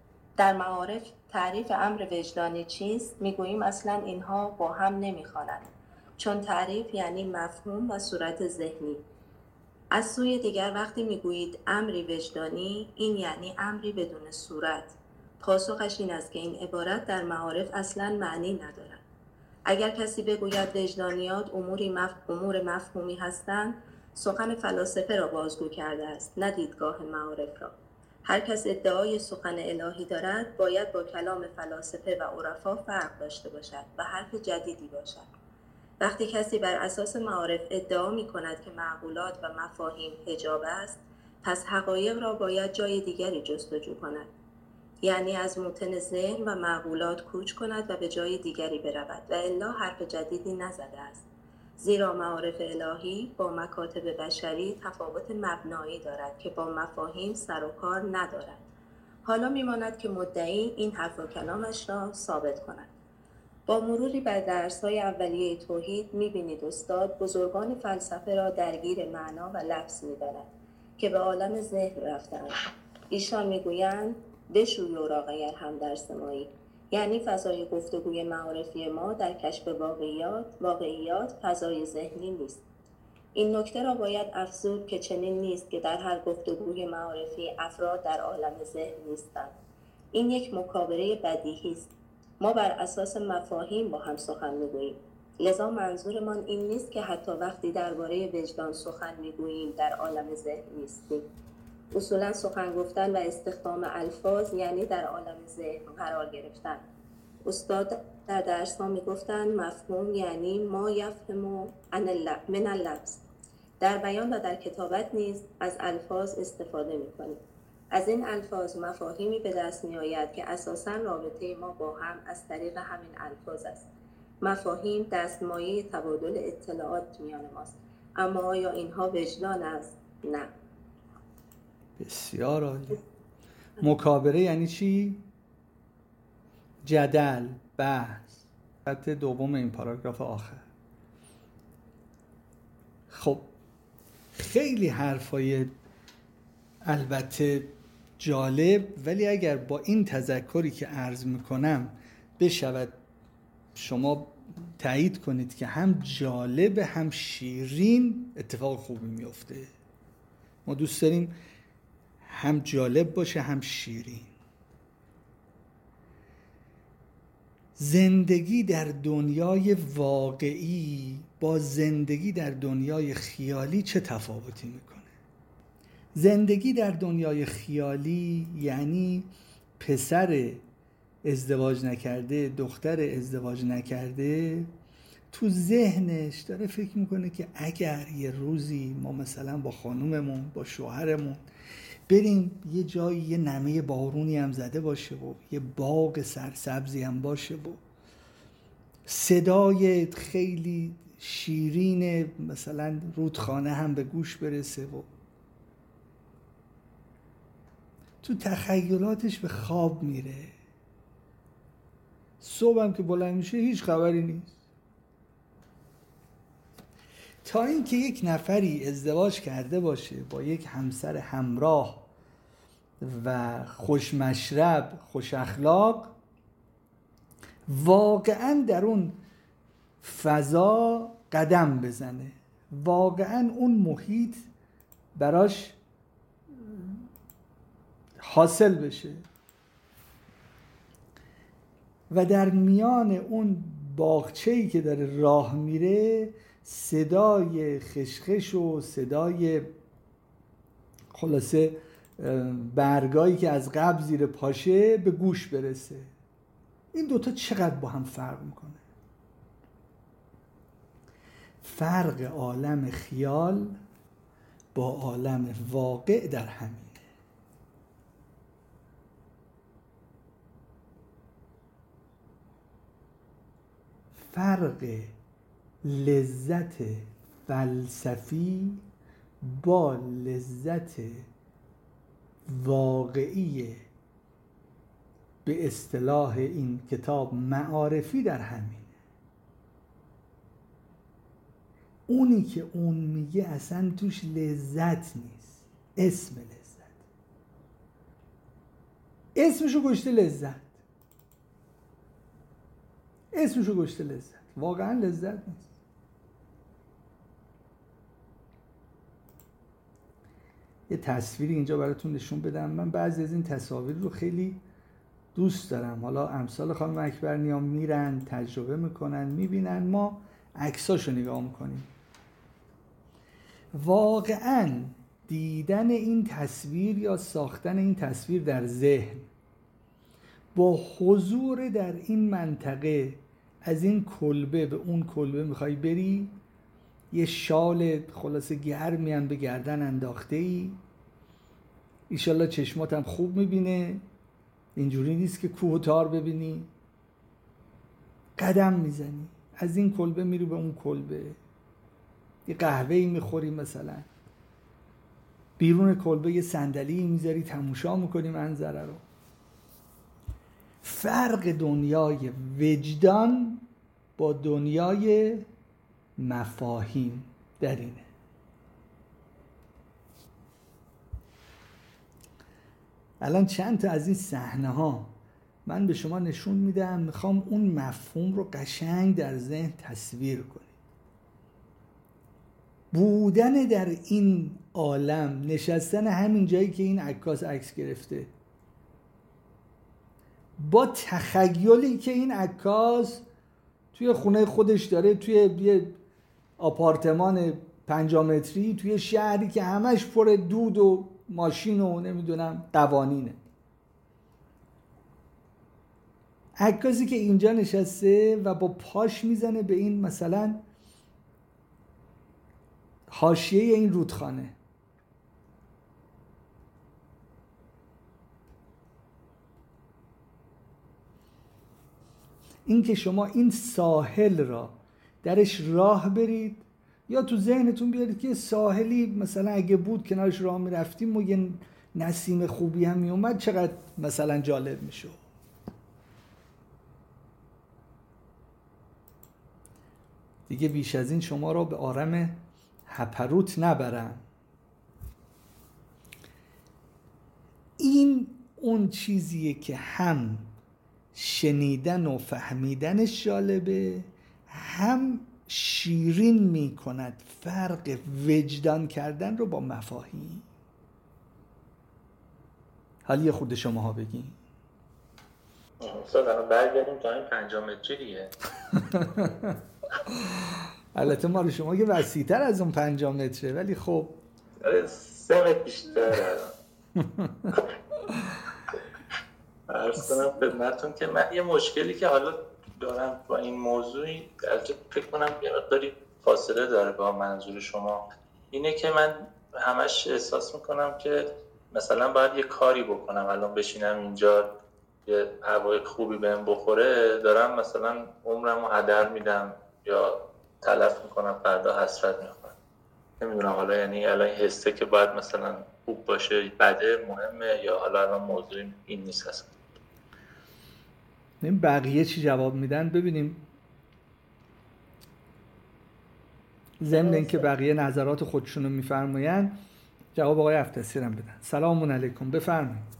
C: در معارف تعریف امر وجدانی چیست، میگوییم اصلا اینها با هم نمیخوانند، چون تعریف یعنی مفهوم و صورت ذهنی. از سوی دیگر وقتی میگویید امری وجدانی، این یعنی امری بدون صورت. پاسخش این است که این عبارت در معارف اصلا معنی ندارد. اگر کسی بگوید وجدانیات اموری مف... امور مفهومی هستند، سخن فلاسفه را بازگو کرده است، نه دیدگاه معارف را. هر کس ادعای سخن الهی دارد باید با کلام فلاسفه و عرفا فرق داشته باشد و حرف جدیدی باشد. وقتی کسی بر اساس معارف ادعا می کند که معقولات و مفاهیم حجاب است، پس حقایق را باید جای دیگری جستجو کند. یعنی از موطن ذهن و معقولات کوچ کند و به جای دیگری برود و الا حرف جدیدی نزده است. زیرا معارف الهی با مکاتب بشری تفاوت مبنایی دارد که با مفاهیم سر و کار ندارد. حالا میماند که مدعی این حرف و کلامش را ثابت کند. با مروری بر درس‌های اولیه توحید می‌بینید استاد بزرگان فلسفه را درگیر معنا و لفظ می‌داند که به عالم ذهن رفتند. ایشان می‌گویند بشوی اوراق هم درس مایی، یعنی فضای گفتگوی معارفی ما در کشف واقعیات واقعیات فضای ذهنی نیست. این نکته را باید افزود که چنین نیست که در هر گفتگوی معارفی افراد در عالم ذهن نیستند. این یک مکابره بدیهی است. ما بر اساس مفاهیم با هم سخن میگوییم. لذا منظورمان این نیست که حتی وقتی درباره وجدان سخن میگوییم در عالم ذهن نیستیم. اصولا سخن گفتن و استخدام الفاظ یعنی در عالم ذهن قرار گرفتن. استاد در درس ها میگفتن مفهوم یعنی ما یفهم من اللفظ. در بیان و در کتابت نیز از الفاظ استفاده میکنیم. از این الفاظ مفاهیمی به دست می آید که اساساً رابطه ما با هم از طریق همین الفاظ است. مفاهیم دستمایه تبادل اطلاعات میان ماست. اما آیا اینها وجدان است؟ نه.
A: بسیار عالی. مکابره یعنی چی؟ جدل، بحث. خط دوم این پاراگراف آخر. خب خیلی حرفای البته جالب، ولی اگر با این تذکری که عرض میکنم بشود شما تایید کنید که هم جالب هم شیرین، اتفاق خوبی میفته. ما دوست داریم هم جالب باشه هم شیرین. زندگی در دنیای واقعی با زندگی در دنیای خیالی چه تفاوتی میکنه؟ زندگی در دنیای خیالی یعنی پسر ازدواج نکرده، دختر ازدواج نکرده تو ذهنش داره فکر میکنه که اگر یه روزی ما مثلا با خانوممون با شوهرمون بریم یه جایی یه نمه بارونی هم زده باشه و یه باغ سرسبزی هم باشه و صدای خیلی شیرین مثلا رودخانه هم به گوش برسه و تو تخیلاتش به خواب میره، صبح هم که بلند میشه هیچ خبری نیست. تا اینکه یک نفری ازدواج کرده باشه با یک همسر همراه و خوش مشرب، خوش اخلاق، واقعا در اون فضا قدم بزنه، واقعا اون محیط براش حاصل بشه و در میان اون باغچه‌ای که داره راه میره صدای خشخش و صدای خلاصه برگایی که از قبل زیر پاشه به گوش برسه. این دوتا چقدر با هم فرق میکنه؟ فرق عالم خیال با عالم واقع در همینه. فرق لذت فلسفی با لذت واقعی به اصطلاح این کتاب معارفی در همینه. اونی که اون میگه اصلا توش لذت نیست، اسم لذت، اسمشو گشته لذت، اسمشو گشته لذت، واقعا لذت نیست. یه تصویری اینجا براتون نشون بدم. من بعضی از این تصاویر رو خیلی دوست دارم. حالا امثال خانم اکبرنیا میرن تجربه میکنن میبینن، ما عکساشو نگاه میکنیم. واقعا دیدن این تصویر یا ساختن این تصویر در ذهن با حضور در این منطقه، از این کلبه به اون کلبه میخوای بری، یه شال خلاصه گرمی هم به گردن انداخته ای، ایشالله چشمات هم خوب میبینه، اینجوری نیست که کوه و تار ببینی، قدم میزنی از این کلبه میری به اون کلبه، یه قهوه‌ای میخوری، مثلا بیرون کلبه یه صندلی میذاری تماشا میکنی منظره رو. فرق دنیای وجدان با دنیای مفاهیم در اینه. الان چند تا از این صحنه ها من به شما نشون میدم، میخوام اون مفهوم رو قشنگ در ذهن تصویر کنید. بودن در این عالم، نشستن همین جایی که این عکاس عکس گرفته، با تخیلی که این عکاس توی خونه خودش داره، توی یه آپارتمان پنجاه متری توی شهری که همش پر دود و ماشین و نمیدونم قوانینه. عکاسی که اینجا نشسته و با پاش میزنه به این مثلا حاشیه این رودخانه، این که شما این ساحل را درش راه برید یا تو ذهنتون بیارید که ساحلی مثلا اگه بود کنارش راه میرفتیم و یه نسیم خوبی هم میومد، چقدر مثلا جالب میشه. دیگه بیش از این شما را به عالم هپروت نبرم. این اون چیزیه که هم شنیدن و فهمیدنش جالبه، هم شیرین می کند فرق وجدان کردن رو با مفاهیم. حالا یه خود شما ها بگین.
D: استاد الان برگردیم تا این پنجاه متری دیگه.
A: البته ما رو شما که وسیع‌تر از اون پنجاه متره، ولی خب
D: سه متر بیشتر. عرض کنم خدمتتون که من یه مشکلی که حالا دارم با این موضوعی، البته فکر کنم یه مقداری فاصله داره با منظور شما، اینه که من همش احساس میکنم که مثلا باید یه کاری بکنم، الان بشینم اینجا یه هوای خوبی بهم بخوره، دارم مثلا عمرمو هدر میدم یا تلف میکنم، فردا حسرت میخورم. نمیدونم حالا یعنی الان این حسه که باید مثلا خوب باشه بده مهمه، یا حالا الان موضوع این نیست اصلا.
A: این بقیه چی جواب میدن ببینیم، ضمن اینکه بقیه نظرات خودشونو میفرماین جواب آقای افتسی رو بدن. سلام علیکم، بفرمایید.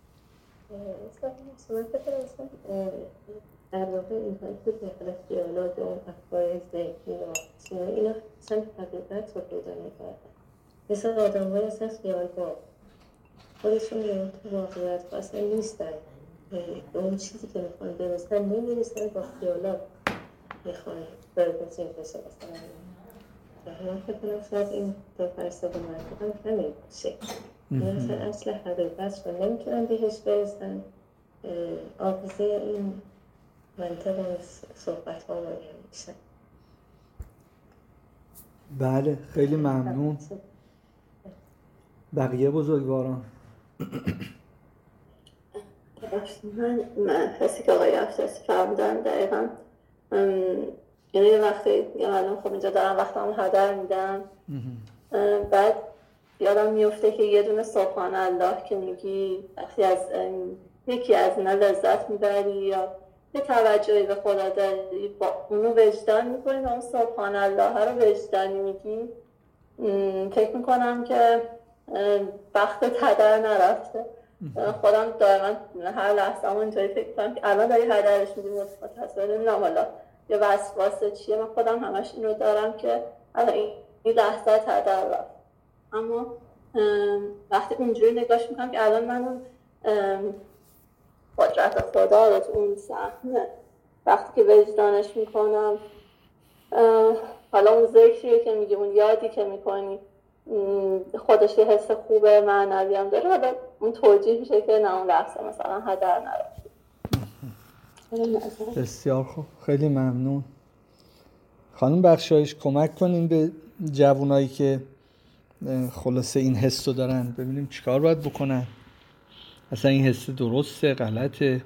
C: در واقع این هایی که داخل خیالات و افکار ذهنی و اینا اصلا حقیقت رو پیدا نکردن. مثل آدم های اصلا خیال با خودشون یا تو واقعیت اصلا نیستن، به اون چیزی که میخوان برسن نمیرسن، با خیالات میخوان برگزین بشه. مثلا من فکر کنم شاید این دو فلسفه منطقه همین باشه، این اصلا اصل حقیقت رو نمیتونن بهش برسن، آبزه این منطقه صحبت ها رو میشن.
A: بله خیلی ممنون. بقیه بزرگواران.
C: من من حسی که آقای افتسی فرمودن دقیقا، یعنی یه وقتی یا الان خب اینجا دارم وقت هم هدر میدم، بعد یادم میفته که یه دونه سبحان الله که میگی وقتی از یکی از اینا لذت میبری یا یه توجهی به خدا داری با اونو وجدان میکنی و اون سبحان الله رو وجدانی میگی، فکر میکنم که وقتت هدر نرفته. خودم دائما هر لحظه همون اینطوری فکر کنم که الان داری هدرش میدی، متصور نمیدونم حالا یه وسواسه چیه، من خودم همش این رو دارم که الان این لحظه هدر رفت. اما وقتی اونجوری نگاش میکنم که الان من اون قدرت خدا رو تو اون صحنه وقتی که وجدانش میکنم، حالا اون ذکری که میگی، اون یادی که میکنی خودش یه حس خوبه معنوی هم داره، حالا اون توجیه میشه که نه اون لحظه مثلا هدر نرفت.
A: بسیار خوب، خیلی ممنون. خانم بخشایش کمک کنین به جوانایی که خلاصه این حس رو دارن، ببینیم چیکار باید بکنن، اصلا این حس درسته غلطه.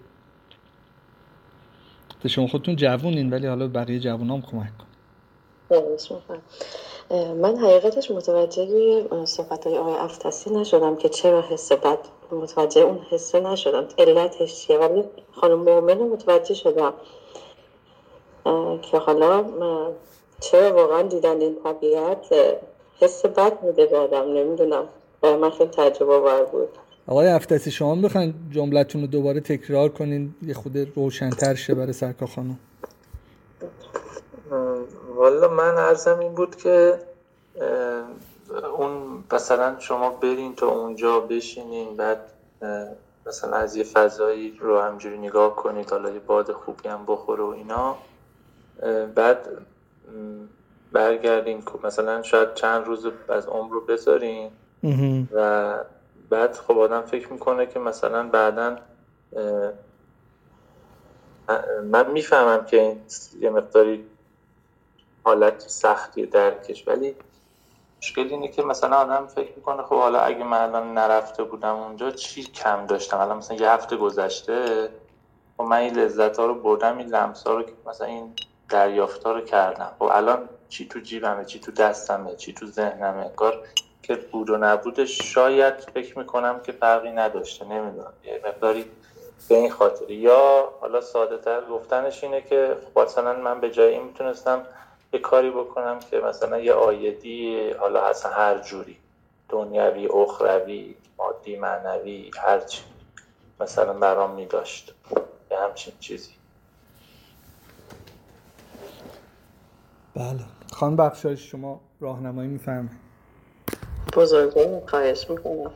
A: شما خودتون جوونین ولی حالا بقیه جوانام کمک کن.
E: من حقیقتش متوجه صحبت‌های آقای افتسی نشدم که چرا حس بد، متوجه اون حس نشدم علتش چیه، ولی خانم مومن متوجه شدم که حالا چرا واقعا دیدن این طبیعت حس بد میده به آدم، نمیدونم، من خیلی تجربه آور بود.
A: آقای افتسی شما بخواید جملتون رو دوباره تکرار کنین یه خود روشن‌تر شه برای سرکار خانم.
D: والا من عرضم این بود که اون مثلا شما برین تا اونجا بشینین، بعد مثلا از یه فضایی رو همجوری نگاه کنید، حالا یه باد خوبی هم بخوره و اینا، بعد برگردین مثلا شاید چند روز از عمر رو بذارین و بعد خب آدم فکر میکنه که مثلا بعداً من میفهمم که این یه مقداری حالت سختی درکش، ولی مشکل اینه که مثلا آدم فکر میکنه خب حالا اگه من الان نرفته بودم اونجا چی کم داشتم، الان مثلا یه هفته گذشته خب من این لذت ها رو بردم، این لمس ها رو که مثلا این دریافت ها رو کردم، خب الان چی تو جیبمه، چی تو دستمه، چی تو ذهنمه، کار که بود و نبودش شاید فکر میکنم که فرقی نداشته، نمیدونم یه مقداری به این خاطر، یا حالا ساده تر گفتنش اینه که مثلا من به جای این میتونستم یه کاری بکنم که مثلا یه آیدی حالا اصلا هر جوری دنیوی، اخروی، مادی، معنوی، هر چی مثلا برام میداشت، یه همچین چیزی.
A: بله خانم بخشایش شما راهنمایی میفرمایید.
E: بزرگوار خواهش میکنم.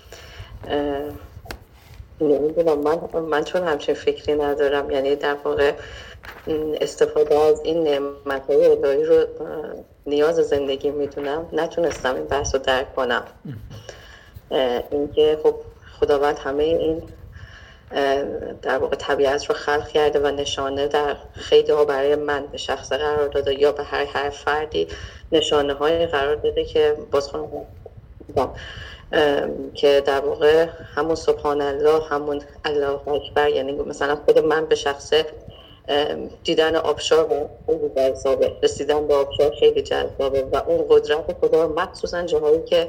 E: نمیدونم من من چون همچین فکری ندارم، یعنی در واقع استفاده از این نعمت‌های الهی رو نیاز زندگی میدونم، نتونستم این بحث رو درک کنم. اینکه خب خداوند همه این در واقع طبیعت رو خلق کرده و نشانه در خیلی ها برای من به شخص قرار داده یا به هر هر فردی نشانه های قرار داده که باز خونم که در واقع همون سبحان الله، همون الله اکبر، یعنی مثلا خود من به شخص دیدن آبشار خیلی جذابه، رسیدن به آبشار خیلی جذابه و اون قدرت خدا رو مخصوصا جاهایی که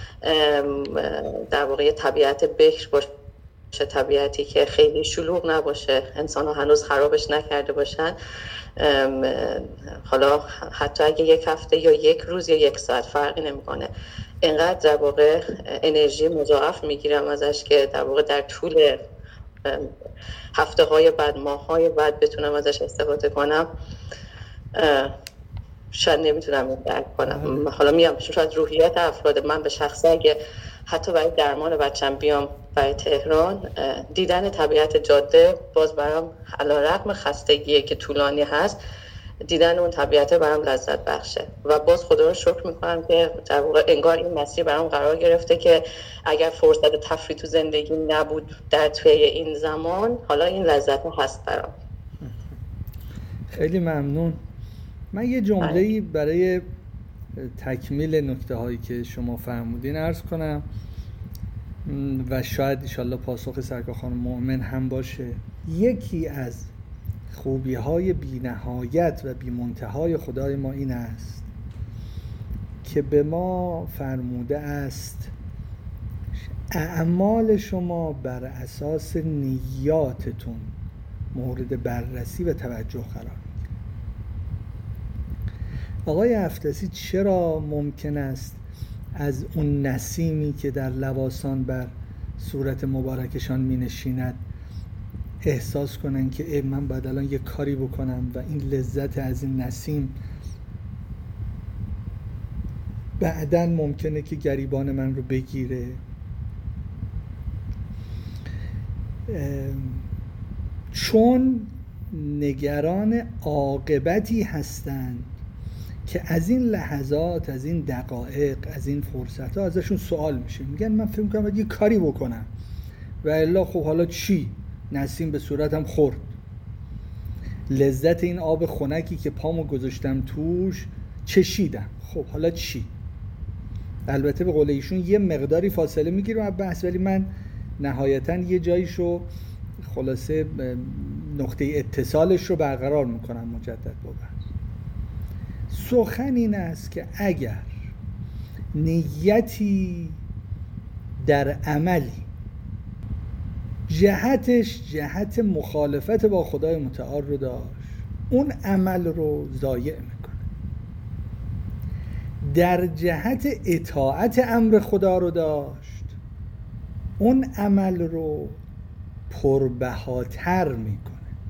E: در واقع طبیعت بکر باشه، طبیعتی که خیلی شلوغ نباشه، انسان ها هنوز خرابش نکرده باشن، حالا حتی اگه یک هفته یا یک روز یا یک ساعت فرقی نمیکنه، اینقدر در واقع انرژی مضاعف میگیرم ازش که در واقع در طول هفته های بعد، ماه های بعد بتونم ازش استفاده کنم. شاید نمیتونم این درک کنم. حالا میام شاید روحیات افراد، من به شخصه اگه حتی برای درمان بچم بیام برای تهران، دیدن طبیعت جاده باز برام علیرغم خستگی که طولانی هست، دیدن اون طبیعت برام لذت بخشه و باز خدا رو شکر میکنم که در واقع انگار این مسیر برام قرار گرفته که اگر فرصت تفریح تو زندگی نبود در طی این زمان، حالا این لذت هست برام.
A: خیلی ممنون. من یه جمله‌ای برای تکمیل نکته هایی که شما فرمودین عرض کنم و شاید انشالله پاسخ سرکار خانم مؤمن هم باشه. یکی از خوبی های بی نهایت و بی منتهای خدای ما این است که به ما فرموده است اعمال شما بر اساس نیاتتون مورد بررسی و توجه قرار میگیره. آقای افتسی چرا ممکن است از اون نسیمی که در لواسان بر صورت مبارکشان می نشیند احساس کنن که من باید الان یه کاری بکنم و این لذت از این نسیم بعداً ممکنه که گریبان من رو بگیره؟ چون نگران عاقبتی هستند که از این لحظات، از این دقایق، از این فرصت ها ازشون سوال میشه. میگن من فکر میکنم باید یه کاری بکنم و الا خب حالا چی؟ نسیم به صورتم خورد، لذت این آب خنکی که پامو گذاشتم توش چشیدم، خب حالا چی؟ البته به قول ایشون یه مقداری فاصله میگیرم از بحث، ولی من نهایتاً یه جاییشو خلاصه نقطه اتصالش رو برقرار میکنم مجدد با بحث. سخن این است که اگر نیتی در عملی جهتش جهت مخالفت با خدای متعال رو داشت، اون عمل رو ضایع میکنه. در جهت اطاعت امر خدا رو داشت، اون عمل رو پربهاتر میکنه.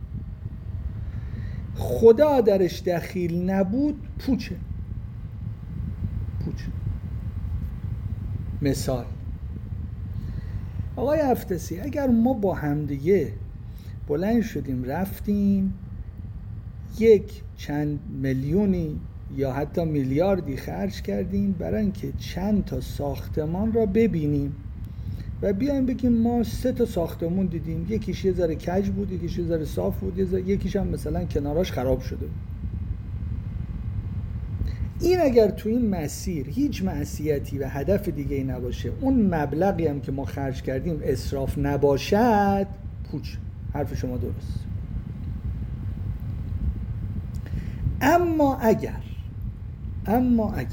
A: خدا درش دخیل نبود، پوچه پوچه. مثال آقای افتسی، اگر ما با همدیگه بلند شدیم رفتیم یک چند میلیونی یا حتی میلیاردی خرج کردیم برای اینکه چند تا ساختمان را ببینیم و بیایم بگیم ما سه تا ساختمون دیدیم، یکیش یه ذره کج بود، یکیش یه ذره صاف بود، یکیش هم مثلا کناراش خراب شده بود. این اگر تو این مسیر هیچ معصیتی و هدف دیگه ای نباشه، اون مبلغی هم که ما خرج کردیم اسراف نباشد، پوچ. حرف شما درست. اما اگر اما اگر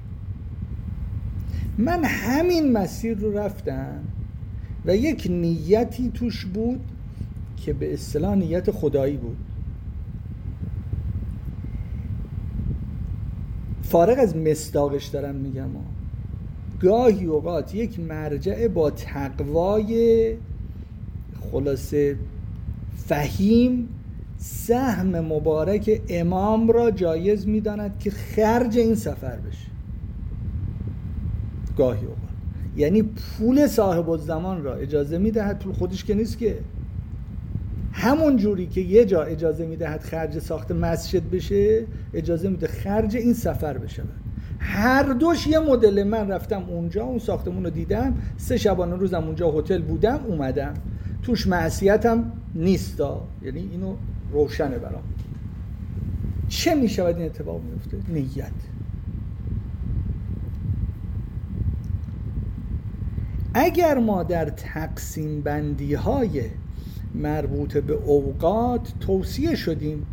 A: من همین مسیر رو رفتم و یک نیتی توش بود که به اصطلاح نیت خدایی بود، فارغ از مصداقش دارم میگم، گاهی اوقات یک مرجع با تقوای خلاصه فهیم سهم مبارک امام را جایز میداند که خرج این سفر بشه. گاهی اوقات یعنی پول صاحب الزمان را اجازه میدهد، پول خودش که نیست که، همون جوری که یه جا اجازه میدهد خرج ساخت مسجد بشه، اجازه میده خرج این سفر بشه. هر دوش یه مدل. من رفتم اونجا، اون ساختمون رو دیدم، سه شبانه روزم اونجا هتل بودم، اومدم، توش معصیتم نیستا، یعنی اینو روشنه برام. چه میشود این اتفاق میفته؟ نیت. اگر ما در تقسیم بندی های مربوط به اوقات توصیه شدیم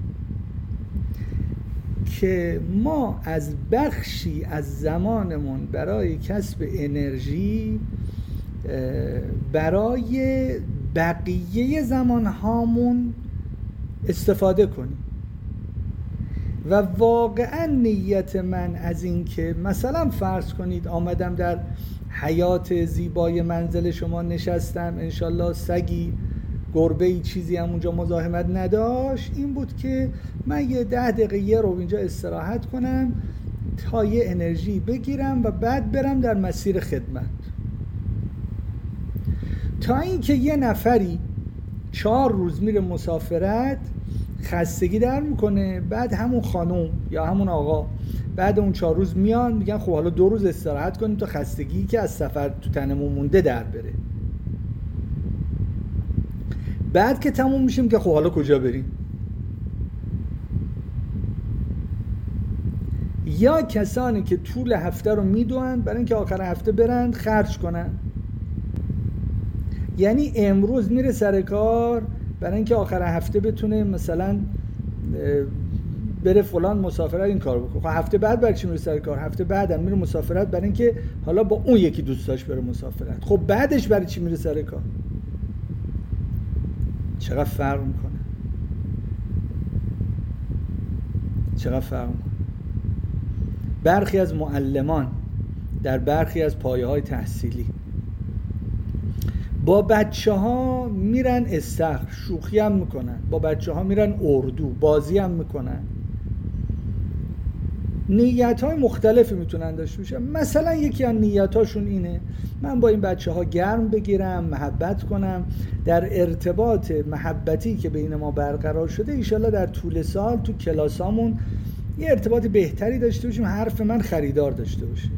A: که ما از بخشی از زمانمون برای کسب انرژی برای بقیه زمانهامون استفاده کنیم و واقعا نیت من از این که مثلا فرض کنید آمدم در حیات زیبای منزل شما نشستم، انشالله سگی گربه‌ای چیزی هم اونجا مزاحمت نداشت، این بود که من یه ده دقیقه یه رو اینجا استراحت کنم تا یه انرژی بگیرم و بعد برم در مسیر خدمت. تا اینکه یه نفری چهار روز میره مسافرت، خستگی در میکنه، بعد همون خانم یا همون آقا بعد اون چهار روز میان میگن خب حالا دو روز استراحت کنیم تا خستگی که از سفر تو تنمون مونده در بره. بعد که تموم میشیم که خب حالا کجا بریم؟ یا کسانی که طول هفته رو میدوئن برای اینکه آخر هفته برن خرج کنن، یعنی امروز میره سر کار برای اینکه آخر هفته بتونه مثلا بره فلان مسافرت این کار بکنه. خب هفته بعد برای چی میره سر کار؟ هفته بعدم میره مسافرت برای اینکه حالا با اون یکی دوستاش بره مسافرت. خب بعدش برای چی میره سر کار؟ چقدر فرق میکنه؟ چقدر فرق میکنه؟ برخی از معلمان در برخی از پایه‌های تحصیلی با بچه ها میرن استخر، شوخی هم میکنن، با بچه ها میرن اردو، بازی هم میکنن. نیت های مختلفی میتونن داشته باشن. مثلا یکی از نیت هاشون اینه من با این بچه ها گرم بگیرم، محبت کنم، در ارتباط محبتی که بین ما برقرار شده ایشالله در طول سال تو کلاسامون یه ارتباط بهتری داشته باشیم، حرف من خریدار داشته باشه.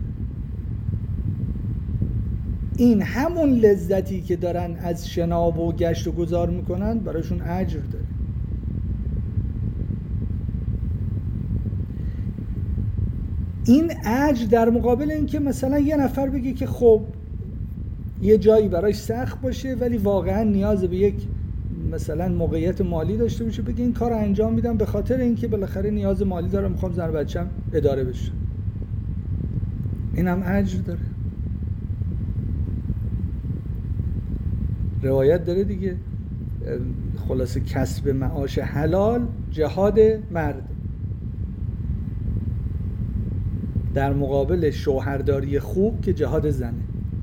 A: این همون لذتی که دارن از شناب و گشت و گذار میکنن براشون اجر داره. این اجر در مقابل این که مثلا یه نفر بگه که خب یه جایی براش سخت باشه ولی واقعا نیاز به یک مثلا موقعیت مالی داشته باشه، بگه این کار انجام میدم به خاطر اینکه بالاخره نیاز مالی دارم، میخوام زن و بچه‌م اداره بشه. این هم اجر داره. روایت داره دیگه، خلاصه کسب معاش حلال جهاد مرد در مقابل شوهرداری خوب که جهاد زنه.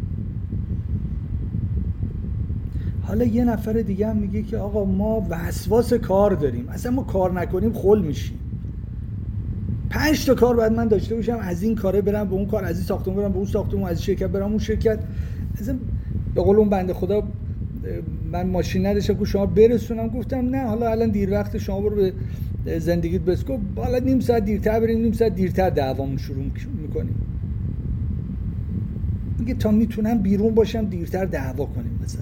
A: حالا یه نفر دیگه هم میگه که آقا ما وسواس کار داریم، اصلا ما کار نکنیم خل میشیم. پنج تا کار باید من داشته باشم، از این کاره برم به اون کار، از این ساختمون برم به اون ساختمون، از این شرکت برم اون شرکت. اصلا به قول اون بنده خدا من ماشین نداشتم که شما برسونم، گفتم نه حالا الان دیر وقت، شما برو به زندگیت بسکو، حالا نیم ساعت دیرتر بریم، نیم ساعت دیرتر دعوامون شروع میکنیم. میگه تا میتونم بیرون باشم دیرتر دعوا کنیم مثلا.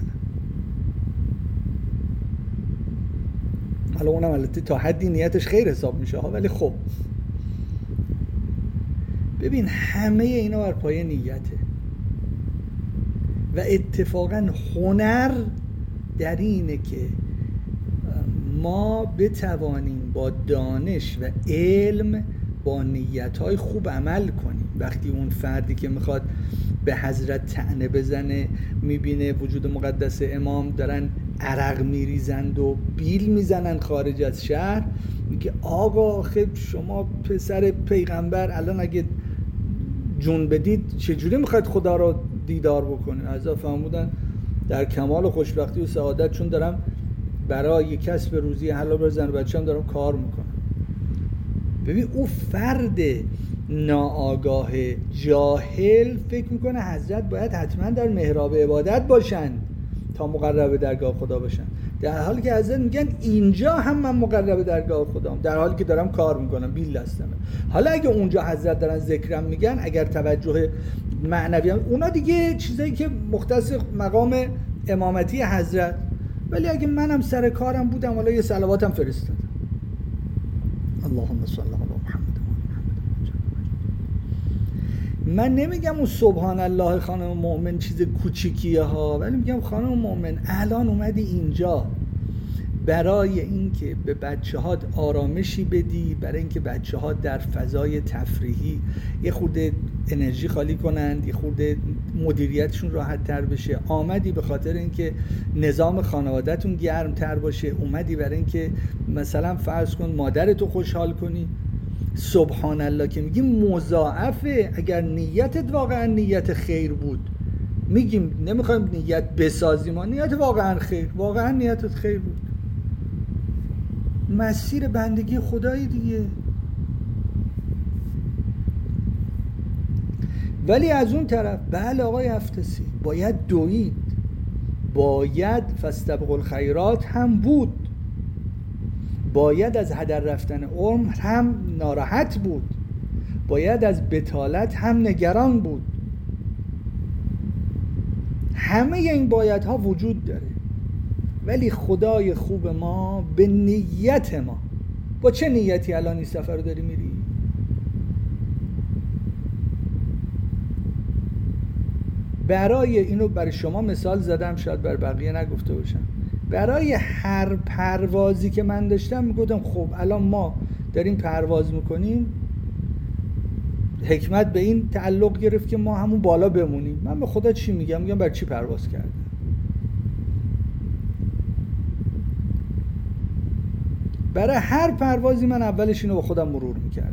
A: حالا اونم البته تا حدی نیتش خیر حساب میشه ها، ولی خب ببین همه اینا بر پایه نیته و اتفاقا هنر در اینه که ما بتوانیم با دانش و علم با نیت‌های خوب عمل کنیم. وقتی اون فردی که میخواد به حضرت طعنه بزنه میبینه وجود مقدس امام دارن عرق میریزند و بیل میزنن خارج از شهر، میگه آقا آخه شما پسر پیغمبر الان اگه جون بدید چجوری میخواید خدا رو دیدار بکنید؟ از فرمودن در کمال خوشبختی و سعادت، چون دارم برای کسب روزی حلال برای زن و بچه‌ام دارم کار میکنم. ببین او فرد ناآگاه جاهل فکر میکنه حضرت باید حتما در محراب عبادت باشن تا مقرب درگاه خدا باشن، در حالی که حضرت میگن اینجا هم من مقرب درگاه خدام، در حالی که دارم کار میکنم بیل دستمه. حالا اگه اونجا حضرت دارن ذکرم میگن، اگر توجه معنوی هم اونا دیگه چیزایی که مختص مقام امامتی حضرت، ولی اگه منم سر کارم بودم حالا یه صلواتم فرستادم، اللهم صل علی محمد. من نمیگم اون سبحان الله خانم مؤمن چیز کوچیکیه ها، ولی میگم خانم مؤمن الان اومدی اینجا برای اینکه به بچه‌ها آرامشی بدی، برای اینکه بچه‌ها در فضای تفریحی یه خورده انرژی خالی کنند، یه خورده مدیریتشون راحت تر بشه، آمدی به خاطر اینکه نظام خانواده‌تون گرمتر باشه، اومدی برای اینکه مثلا فرض کن مادرتو خوشحال کنی. سبحان الله که میگیم مضاعفه. اگر نیتت واقعا نیت خیر بود، میگیم نمیخوایم نیت بسازیم، ما نیت واقعا خیر، واقعا نیتت خیر بود، مسیر بندگی خدایی دیگه. ولی از اون طرف بله آقای افتسی باید دوید، باید فاستبقوا الخیرات هم بود، باید از هدر رفتن عمر هم ناراحت بود، باید از بطالت هم نگران بود. همه این بایدها وجود داره. ولی خدای خوب ما به نیت ما، با چه نیتی الان این سفر رو داری میری؟ برای اینو برای شما مثال زدم، شاید بر بقیه نگفته باشم. برای هر پروازی که من داشتم میگفتم خب الان ما داریم پرواز میکنیم، حکمت به این تعلق گرفت که ما همون بالا بمونیم. من به خدا چی میگم؟ میگم برای چی پرواز کردم؟ برای هر پروازی من اولش اینو با خودم مرور میکردم،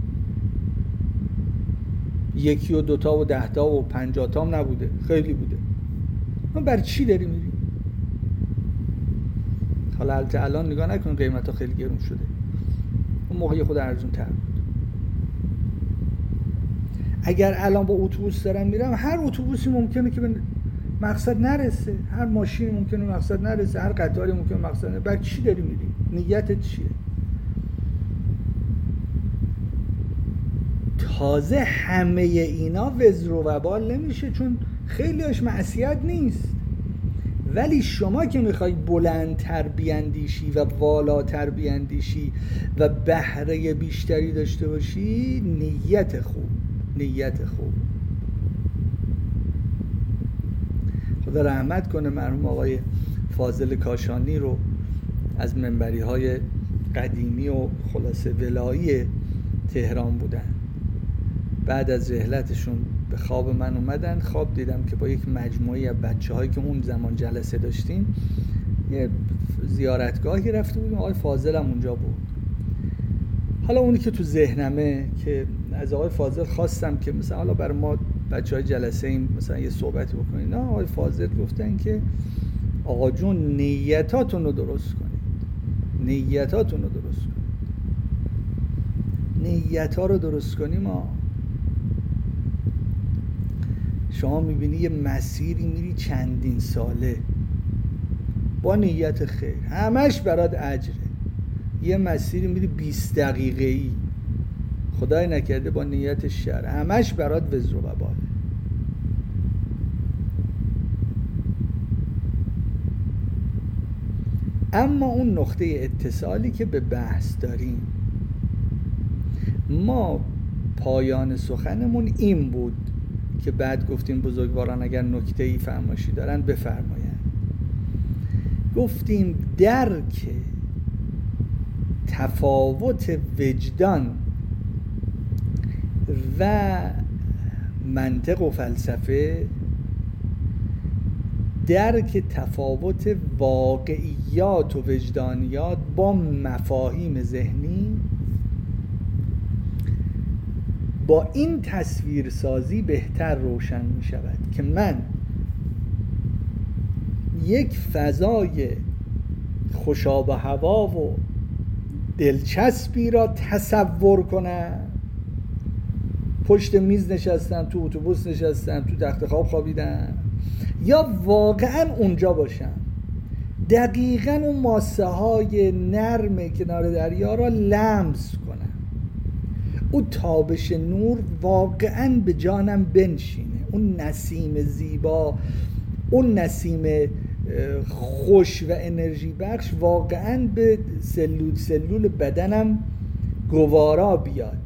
A: یکی و دوتا و دهتا و پنجاتا هم نبوده، خیلی بوده. من برای چی داری میری؟ حالا البته الان نگاه نکن قیمت ها خیلی گرون شده، اون موقع خود ارزون تر بود. اگر الان با اتوبوس دارم میرم، هر اتوبوسی ممکنه که به مقصد نرسه، هر ماشینی ممکنه به مقصد نرسه، هر قطاری ممکنه به مقصد نرسه. برای چی داری میری؟ نیتت چیه؟ تازه همه اینا وزر و وبال نمیشه، چون خیلیش معصیت نیست. ولی شما که میخوای بلندتر بیاندیشی و والاتر بیاندیشی و بهره بیشتری داشته باشی، نیت خوب، نیت خوب. خدا رحمت کنه مرحوم آقای فاضل کاشانی رو، از منبری های قدیمی و خلاصه ولایی تهران بودن. بعد از رحلتشون به خواب من اومدن، خواب دیدم که با یک مجموعه از بچه‌هایی که اون زمان جلسه داشتیم یه زیارتگاهی رفته بودیم، آقای فاضل هم اونجا بود. حالا اونی که تو ذهنمه که از آقای فاضل خواستم که مثلا حالا برای ما بچه‌های جلسه ایم مثلا یه صحبتی بکنید. نه، آقای فاضل گفتن که آقا جون نیتاتون رو درست کنید، نیتاتون رو درست کنید. نیت‌ها رو درست کنیم. ما شما میبینی یه مسیری میری چندین ساله با نیت خیر، همش برات اجره. یه مسیری میری بیست دقیقه‌ای، خدای نکرده با نیت شر، همش برات وزر و وباله. اما اون نقطه اتصالی که به بحث داریم، ما پایان سخنمون این بود که بعد گفتیم بزرگواران اگر نکته‌ای فرمایشی دارن بفرمایند. گفتیم درک تفاوت وجدان و منطق و فلسفه، درک تفاوت واقعیات و وجدانیات با مفاهیم ذهنی، با این تصویرسازی بهتر روشن می شود که من یک فضای خوشاب و هوا و دلچسبی را تصور کنم، پشت میز نشستم، تو اتوبوس نشستم، تو تخت خواب خوابیدم، یا واقعا اونجا باشم، دقیقاً اون ماسه های نرم کنار دریا را لمس کنم، اون تابش نور واقعاً به جانم بنشینه، اون نسیم زیبا، اون نسیم خوش و انرژی بخش واقعاً به سلول سلول بدنم گوارا بیاد.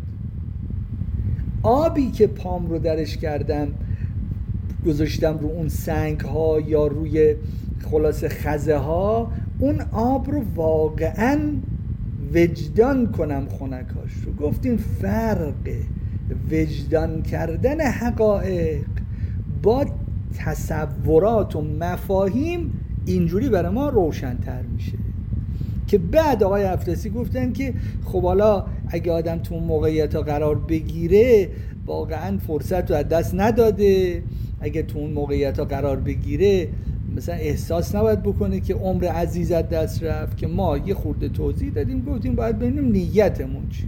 A: آبی که پام رو درش کردم گذاشتم رو اون سنگ ها یا روی خلاص خزه ها، اون آب رو واقعا وجدان کنم خنکاش رو. گفتیم فرق وجدان کردن حقایق با تصورات و مفاهیم اینجوری برای ما روشن‌تر میشه که بعد آقای افرسی گفتن که خب حالا اگه آدم تو اون موقعیت ها قرار بگیره واقعا فرصت رو از دست نداده، اگه تو اون موقعیت ها قرار بگیره مثلا احساس نباید بکنه که عمر عزیز از دست رفت، که ما یه خورده توضیح دادیم گفتیم باید ببینیم نیتمون چیه.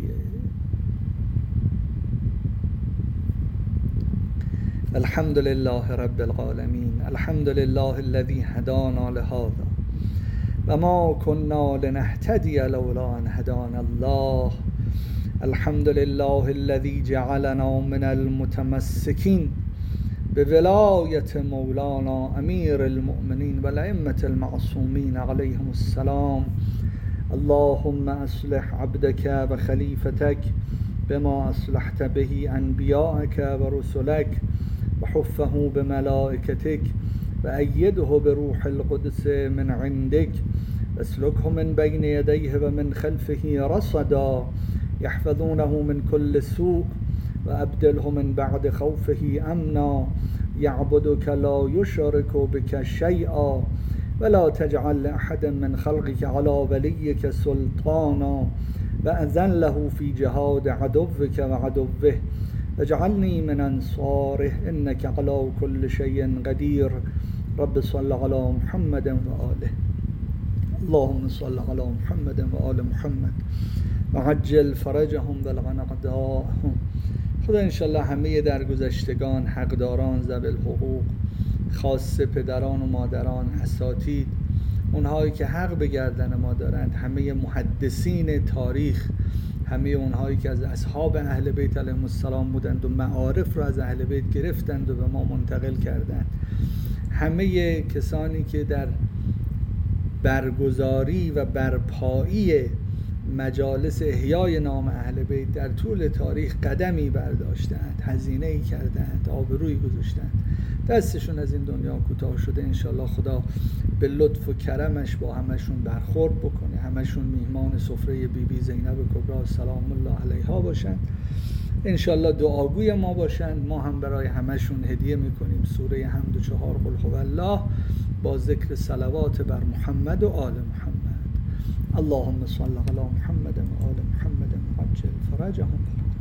A: الحمد لله رب العالمین، الحمد لله الذي هدانا لهذا و ما كنا لنهتدي لولا ان هدانا الله، الحمد لله الذي جعلنا من المتمسكين بولاية مولانا امير المؤمنين والائمة المعصومين عليهم السلام. اللهم اصلح عبدك وخليفتك بما اصلحت به انبياءك ورسلك وحفه بملائكتك وأيده بروح القدس من عندك واسلكه من بين يديه ومن خلفه رصدا يحفظونه من كل سوء وأبدله من بعد خوفه أمنا يعبدك لا يشرك بك شيئا ولا تجعل لأحد من خلقك على وليك سلطانا وأذن له في جهاد عدوك وعدوه واجعلني من أنصاره إنك على كل شيء قدير. رب صل على محمد وآله، اللهم صل على محمد وآل محمد وعجل فرجهم والغن أعداءهم. خدا انشالله همه درگذشتگان، حقداران، ذوی الحقوق، خاصه پدران و مادران، اساتید، اونهایی که حق به گردن ما دارند، همه محدثین تاریخ، همه اونهایی که از اصحاب اهل بیت علیهم السلام بودند و معارف رو از اهل بیت گرفتند و به ما منتقل کردند، همه کسانی که در برگزاری و برپایی مجالس احیای نام اهل بیت در طول تاریخ قدمی برداشتند، هزینه‌ای کردند، آبرویی گذاشتند، دستشون از این دنیا کوتاه شده. انشالله خدا به لطف و کرمش با همشون برخورد بکنه، همشون میهمان سفره بی بی زینب کبری سلام الله علیها باشند، انشالله دعاگوی ما باشند. ما هم برای همشون هدیه میکنیم سوره حمد و چهار قل هو الله با ذکر صلوات بر محمد و آل محمد. اللهم صل علی محمد و آل محمد وعجل فرجهم.